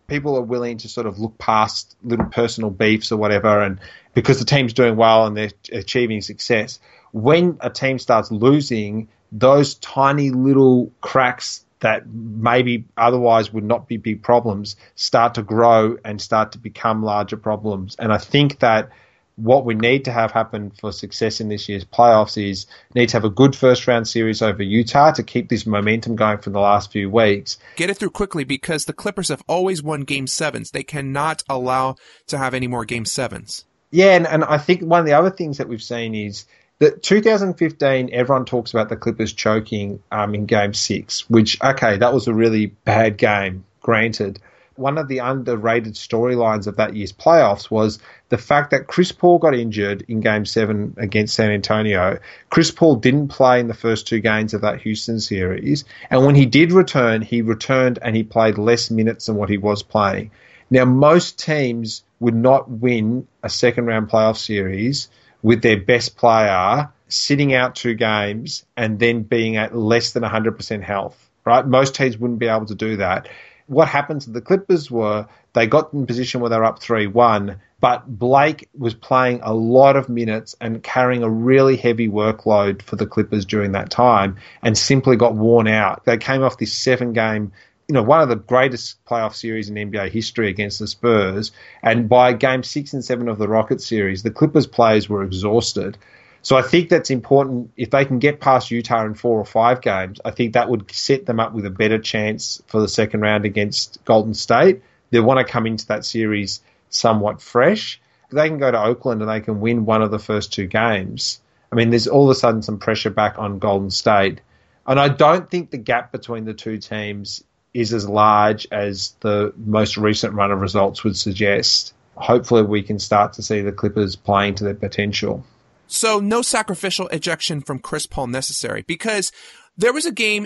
people are willing to sort of look past little personal beefs or whatever, and because the team's doing well and they're achieving success. When a team starts losing, those tiny little cracks that maybe otherwise would not be big problems start to grow and start to become larger problems. And I think that what we need to have happen for success in this year's playoffs is need to have a good first-round series over Utah to keep this momentum going from the last few weeks. Get it through quickly because the Clippers have always won Game 7s. They cannot allow to have any more Game 7s. Yeah, and I think one of the other things that we've seen is that 2015, everyone talks about the Clippers choking in Game 6, which, okay, that was a really bad game, granted. One of the underrated storylines of that year's playoffs was the fact that Chris Paul got injured in Game 7 against San Antonio. Chris Paul didn't play in the first 2 games of that Houston series, and when he did return, he returned and he played less minutes than what he was playing. Now, most teams would not win a second-round playoff series with their best player sitting out 2 games and then being at less than 100% health, right? Most teams wouldn't be able to do that. What happened to the Clippers were they got in a position where they were up 3-1, but Blake was playing a lot of minutes and carrying a really heavy workload for the Clippers during that time and simply got worn out. They came off this 7-game, one of the greatest playoff series in NBA history against the Spurs, and by Game 6 and 7 of the Rockets series, the Clippers players were exhausted. So I think that's important. If they can get past Utah in 4 or 5 games, I think that would set them up with a better chance for the second round against Golden State. They want to come into that series somewhat fresh. They can go to Oakland and they can win one of the first 2 games. I mean, there's all of a sudden some pressure back on Golden State. And I don't think the gap between the 2 teams is as large as the most recent run of results would suggest. Hopefully we can start to see the Clippers playing to their potential. So no sacrificial ejection from Chris Paul necessary because there was a game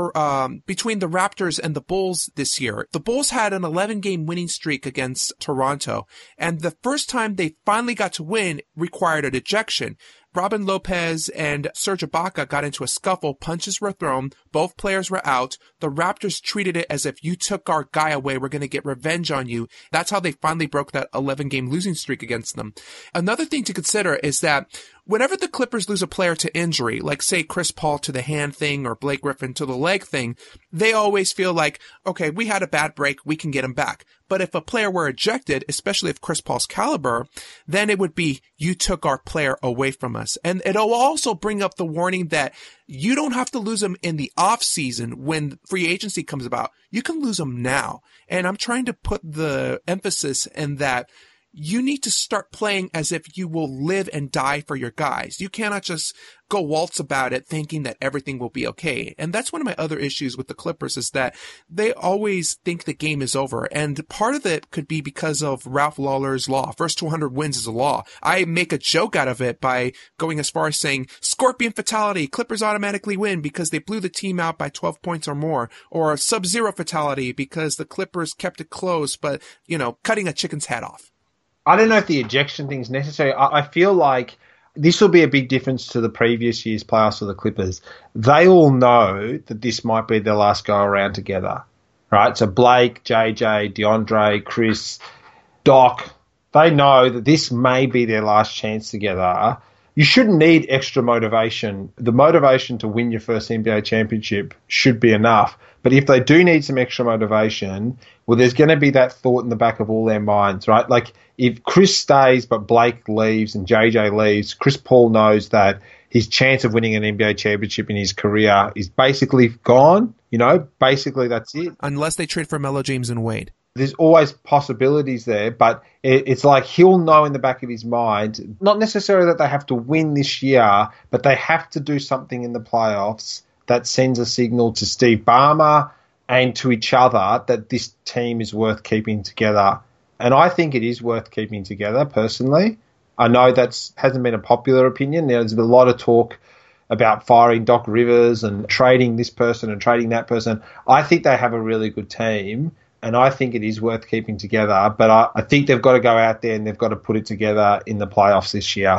between the Raptors and the Bulls this year. The Bulls had an 11-game winning streak against Toronto, and the first time they finally got to win required an ejection. Robin Lopez and Serge Ibaka got into a scuffle, punches were thrown, both players were out. The Raptors treated it as if you took our guy away, we're going to get revenge on you. That's how they finally broke that 11-game losing streak against them. Another thing to consider is that whenever the Clippers lose a player to injury, like say Chris Paul to the hand thing or Blake Griffin to the leg thing, they always feel like, okay, we had a bad break, we can get him back. But if a player were ejected, especially if Chris Paul's caliber, then it would be, you took our player away from us. And it'll also bring up the warning that you don't have to lose him in the off season when free agency comes about. You can lose him now. And I'm trying to put the emphasis in that you need to start playing as if you will live and die for your guys. You cannot just go waltz about it thinking that everything will be okay. And that's one of my other issues with the Clippers is that they always think the game is over. And part of it could be because of Ralph Lawler's law. First 200 wins is a law. I make a joke out of it by going as far as saying Scorpion fatality, Clippers automatically win because they blew the team out by 12 points or more, or Sub-Zero fatality because the Clippers kept it close, but, cutting a chicken's head off. I don't know if the ejection thing is necessary. I feel like this will be a big difference to the previous year's playoffs for the Clippers. They all know that this might be their last go around together, right? So Blake, JJ, DeAndre, Chris, Doc, they know that this may be their last chance together. You shouldn't need extra motivation. The motivation to win your first NBA championship should be enough. But if they do need some extra motivation, well, there's going to be that thought in the back of all their minds, right? Like if Chris stays but Blake leaves and JJ leaves, Chris Paul knows that his chance of winning an NBA championship in his career is basically gone. Basically that's it. Unless they trade for Melo, James, and Wade. There's always possibilities there, but it's like he'll know in the back of his mind, not necessarily that they have to win this year, but they have to do something in the playoffs that sends a signal to Steve Ballmer and to each other that this team is worth keeping together. And I think it is worth keeping together, personally. I know that hasn't been a popular opinion. There's been a lot of talk about firing Doc Rivers and trading this person and trading that person. I think they have a really good team. And I think it is worth keeping together, but I think they've got to go out there and they've got to put it together in the playoffs this year.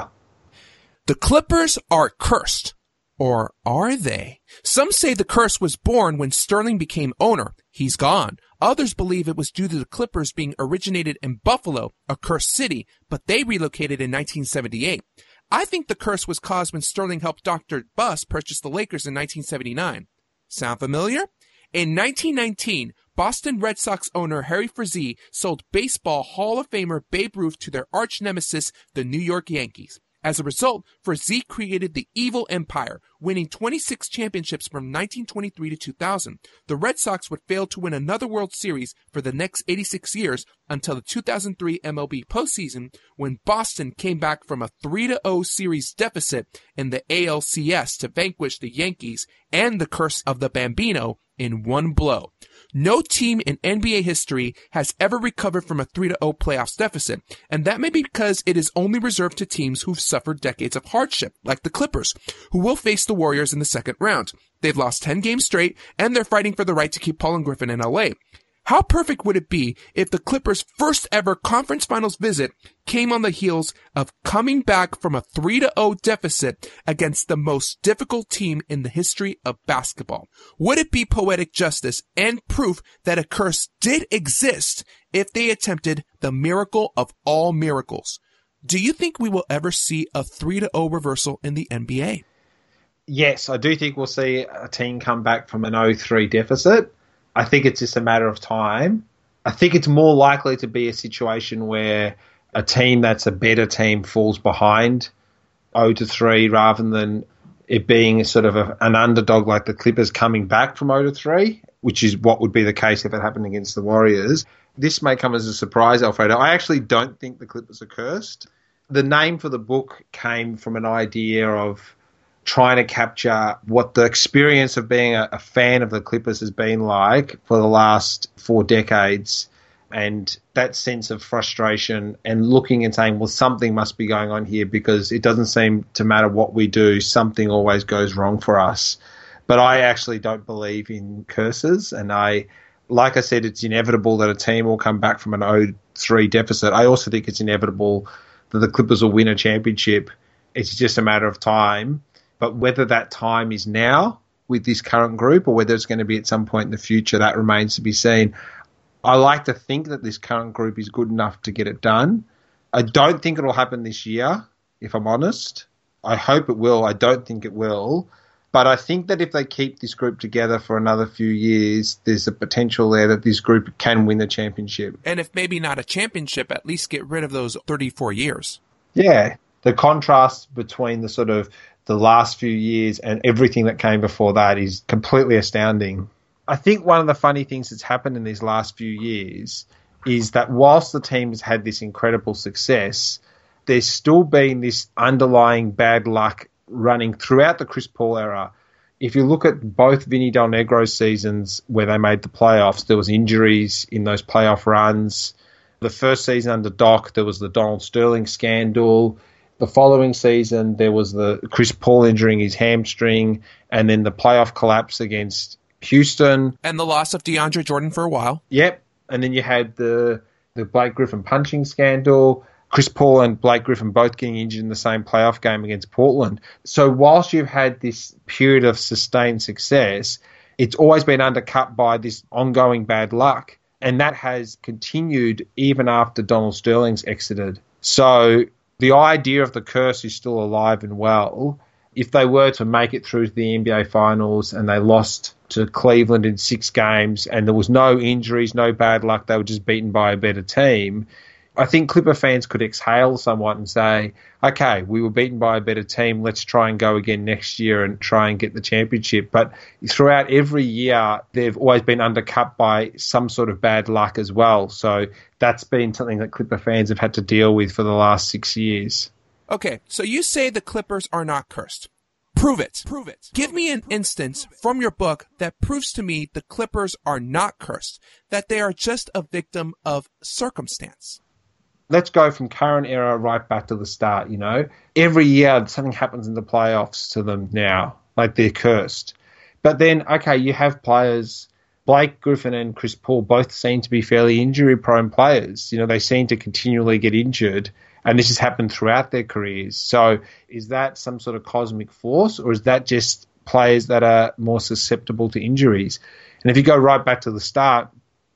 The Clippers are cursed. Or are they? Some say the curse was born when Sterling became owner. He's gone. Others believe it was due to the Clippers being originated in Buffalo, a cursed city, but they relocated in 1978. I think the curse was caused when Sterling helped Dr. Buss purchase the Lakers in 1979. Sound familiar? In 1919, Boston Red Sox owner Harry Frazee sold Baseball Hall of Famer Babe Ruth to their arch nemesis, the New York Yankees. As a result, Frazee created the Evil Empire, winning 26 championships from 1923 to 2000. The Red Sox would fail to win another World Series for the next 86 years until the 2003 MLB postseason, when Boston came back from a 3-0 series deficit in the ALCS to vanquish the Yankees and the curse of the Bambino in one blow. No team in NBA history has ever recovered from a 3-0 playoffs deficit, and that may be because it is only reserved to teams who've suffered decades of hardship, like the Clippers, who will face the Warriors in the second round. They've lost 10 games straight, and they're fighting for the right to keep Paul and Griffin in LA. How perfect would it be if the Clippers' first ever conference finals visit came on the heels of coming back from a 3-0 deficit against the most difficult team in the history of basketball? Would it be poetic justice and proof that a curse did exist if they attempted the miracle of all miracles? Do you think we will ever see a 3-0 reversal in the NBA? Yes, I do think we'll see a team come back from an 0-3 deficit. I think it's just a matter of time. I think it's more likely to be a situation where a team that's a better team falls behind 0-3 rather than it being sort of an underdog like the Clippers coming back from 0-3, which is what would be the case if it happened against the Warriors. This may come as a surprise, Alfredo. I actually don't think the Clippers are cursed. The name for the book came from an idea of trying to capture what the experience of being a fan of the Clippers has been like for the last 4 decades, and that sense of frustration and looking and saying, well, something must be going on here because it doesn't seem to matter what we do, something always goes wrong for us. But I actually don't believe in curses, and like I said, it's inevitable that a team will come back from an 0-3 deficit. I also think it's inevitable that the Clippers will win a championship. It's just a matter of time. But whether that time is now with this current group or whether it's going to be at some point in the future, that remains to be seen. I like to think that this current group is good enough to get it done. I don't think it'll happen this year, if I'm honest. I hope it will. I don't think it will. But I think that if they keep this group together for another few years, there's a potential there that this group can win the championship. And if maybe not a championship, at least get rid of those 34 years. Yeah. The contrast between the sort of the last few years and everything that came before that is completely astounding. I think one of the funny things that's happened in these last few years is that whilst the team has had this incredible success, there's still been this underlying bad luck running throughout the Chris Paul era. If you look at both Vinny Del Negro's seasons where they made the playoffs, there was injuries in those playoff runs. The first season under Doc, there was the Donald Sterling scandal. The following season, there was the Chris Paul injuring his hamstring, and then the playoff collapse against Houston. And the loss of DeAndre Jordan for a while. Yep. And then you had the Blake Griffin punching scandal. Chris Paul and Blake Griffin both getting injured in the same playoff game against Portland. So whilst you've had this period of sustained success, it's always been undercut by this ongoing bad luck. And that has continued even after Donald Sterling's exited. So the idea of the curse is still alive and well. If they were to make it through to the NBA Finals and they lost to Cleveland in 6 games and there was no injuries, no bad luck, they were just beaten by a better team, I think Clipper fans could exhale somewhat and say, okay, we were beaten by a better team, let's try and go again next year and try and get the championship. But throughout every year, they've always been undercut by some sort of bad luck as well. So that's been something that Clipper fans have had to deal with for the last 6 years. Okay, so you say the Clippers are not cursed. Prove it. Give me an instance from your book that proves to me the Clippers are not cursed, that they are just a victim of circumstance. Let's go from current era right back to the start, Every year something happens in the playoffs to them now, like they're cursed. But then, okay, you have players, Blake Griffin and Chris Paul both seem to be fairly injury-prone players. They seem to continually get injured, and this has happened throughout their careers. So is that some sort of cosmic force, or is that just players that are more susceptible to injuries? And if you go right back to the start,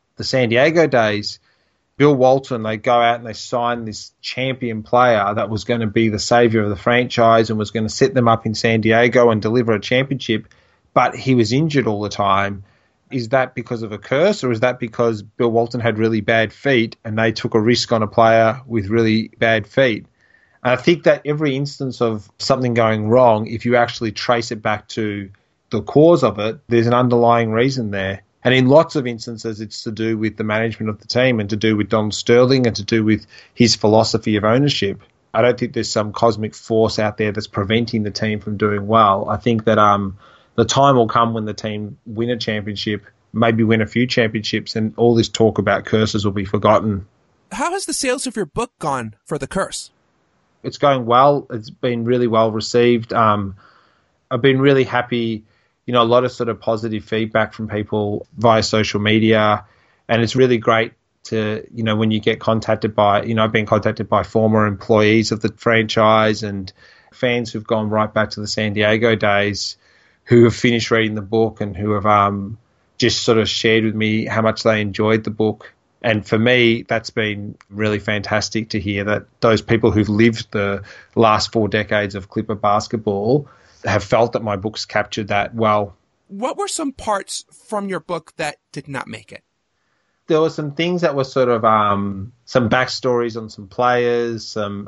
the San Diego days, Bill Walton, they go out and they sign this champion player that was going to be the savior of the franchise and was going to set them up in San Diego and deliver a championship, but he was injured all the time. Is that because of a curse, or is that because Bill Walton had really bad feet and they took a risk on a player with really bad feet? And I think that every instance of something going wrong, if you actually trace it back to the cause of it, there's an underlying reason there. And in lots of instances, it's to do with the management of the team and to do with Donald Sterling and to do with his philosophy of ownership. I don't think there's some cosmic force out there that's preventing the team from doing well. I think that the time will come when the team win a championship, maybe win a few championships, and all this talk about curses will be forgotten. How has the sales of your book gone for The Curse? It's going well. It's been really well received. I've been really happy. A lot of sort of positive feedback from people via social media. And it's really great to, when you get contacted by, I've been contacted by former employees of the franchise and fans who've gone right back to the San Diego days who have finished reading the book and who have just sort of shared with me how much they enjoyed the book. And for me, that's been really fantastic to hear that those people who've lived the last 4 decades of Clipper basketball have felt that my books captured that well. What were some parts from your book that did not make it? There were some things that were sort of some backstories on some players,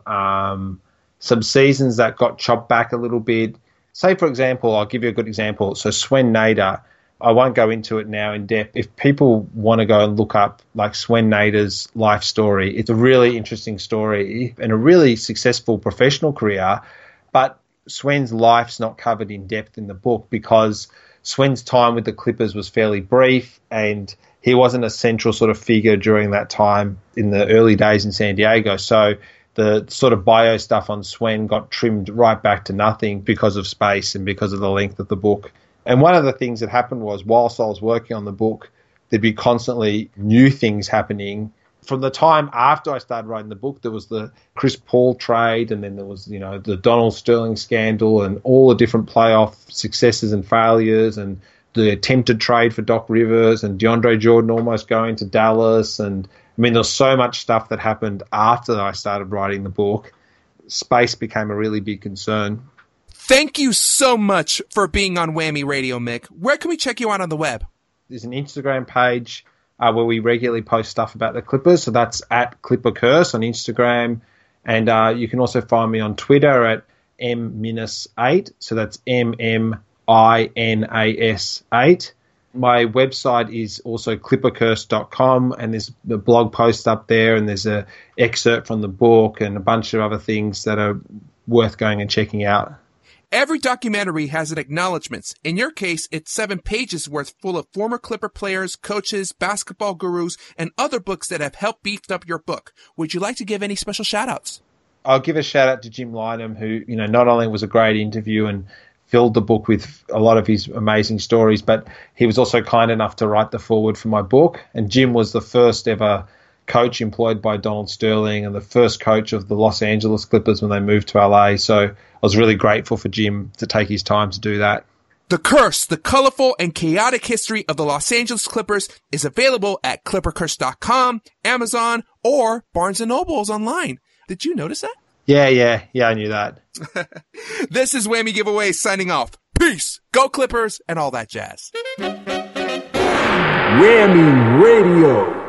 some seasons that got chopped back a little bit. Say, for example, I'll give you a good example. So Swen Nader, I won't go into it now in depth. If people want to go and look up like Swen Nader's life story, it's a really interesting story and a really successful professional career, but Swen's life's not covered in depth in the book because Swen's time with the Clippers was fairly brief and he wasn't a central sort of figure during that time in the early days in San Diego. So the sort of bio stuff on Swen got trimmed right back to nothing because of space and because of the length of the book. And one of the things that happened was whilst I was working on the book, there'd be constantly new things happening. From the time after I started writing the book, there was the Chris Paul trade, and then there was, the Donald Sterling scandal and all the different playoff successes and failures and the attempted trade for Doc Rivers and DeAndre Jordan almost going to Dallas. And there's so much stuff that happened after I started writing the book. Space became a really big concern. Thank you so much for being on Whammy Radio, Mick. Where can we check you out on the web? There's an Instagram page where we regularly post stuff about the Clippers. So that's at Clipper Curse on Instagram. And you can also find me on Twitter at M-8. So that's MMINAS8. My website is also clippercurse.com, and there's the blog post up there, and there's an excerpt from the book and a bunch of other things that are worth going and checking out. Every documentary has an acknowledgments. In your case, it's 7 pages worth full of former Clipper players, coaches, basketball gurus, and other books that have helped beef up your book. Would you like to give any special shout-outs? I'll give a shout-out to Jim Lynam, who, not only was a great interview and filled the book with a lot of his amazing stories, but he was also kind enough to write the foreword for my book. And Jim was the first ever coach employed by Donald Sterling and the first coach of the Los Angeles Clippers when they moved to LA. So I was really grateful for Jim to take his time to do that. The Curse, the colorful and chaotic history of the Los Angeles Clippers is available at clippercurse.com, Amazon, or Barnes & Noble's online. Did you notice that? Yeah, I knew that. This is Whammy Giveaway signing off. Peace, go Clippers, and all that jazz. Whammy Radio.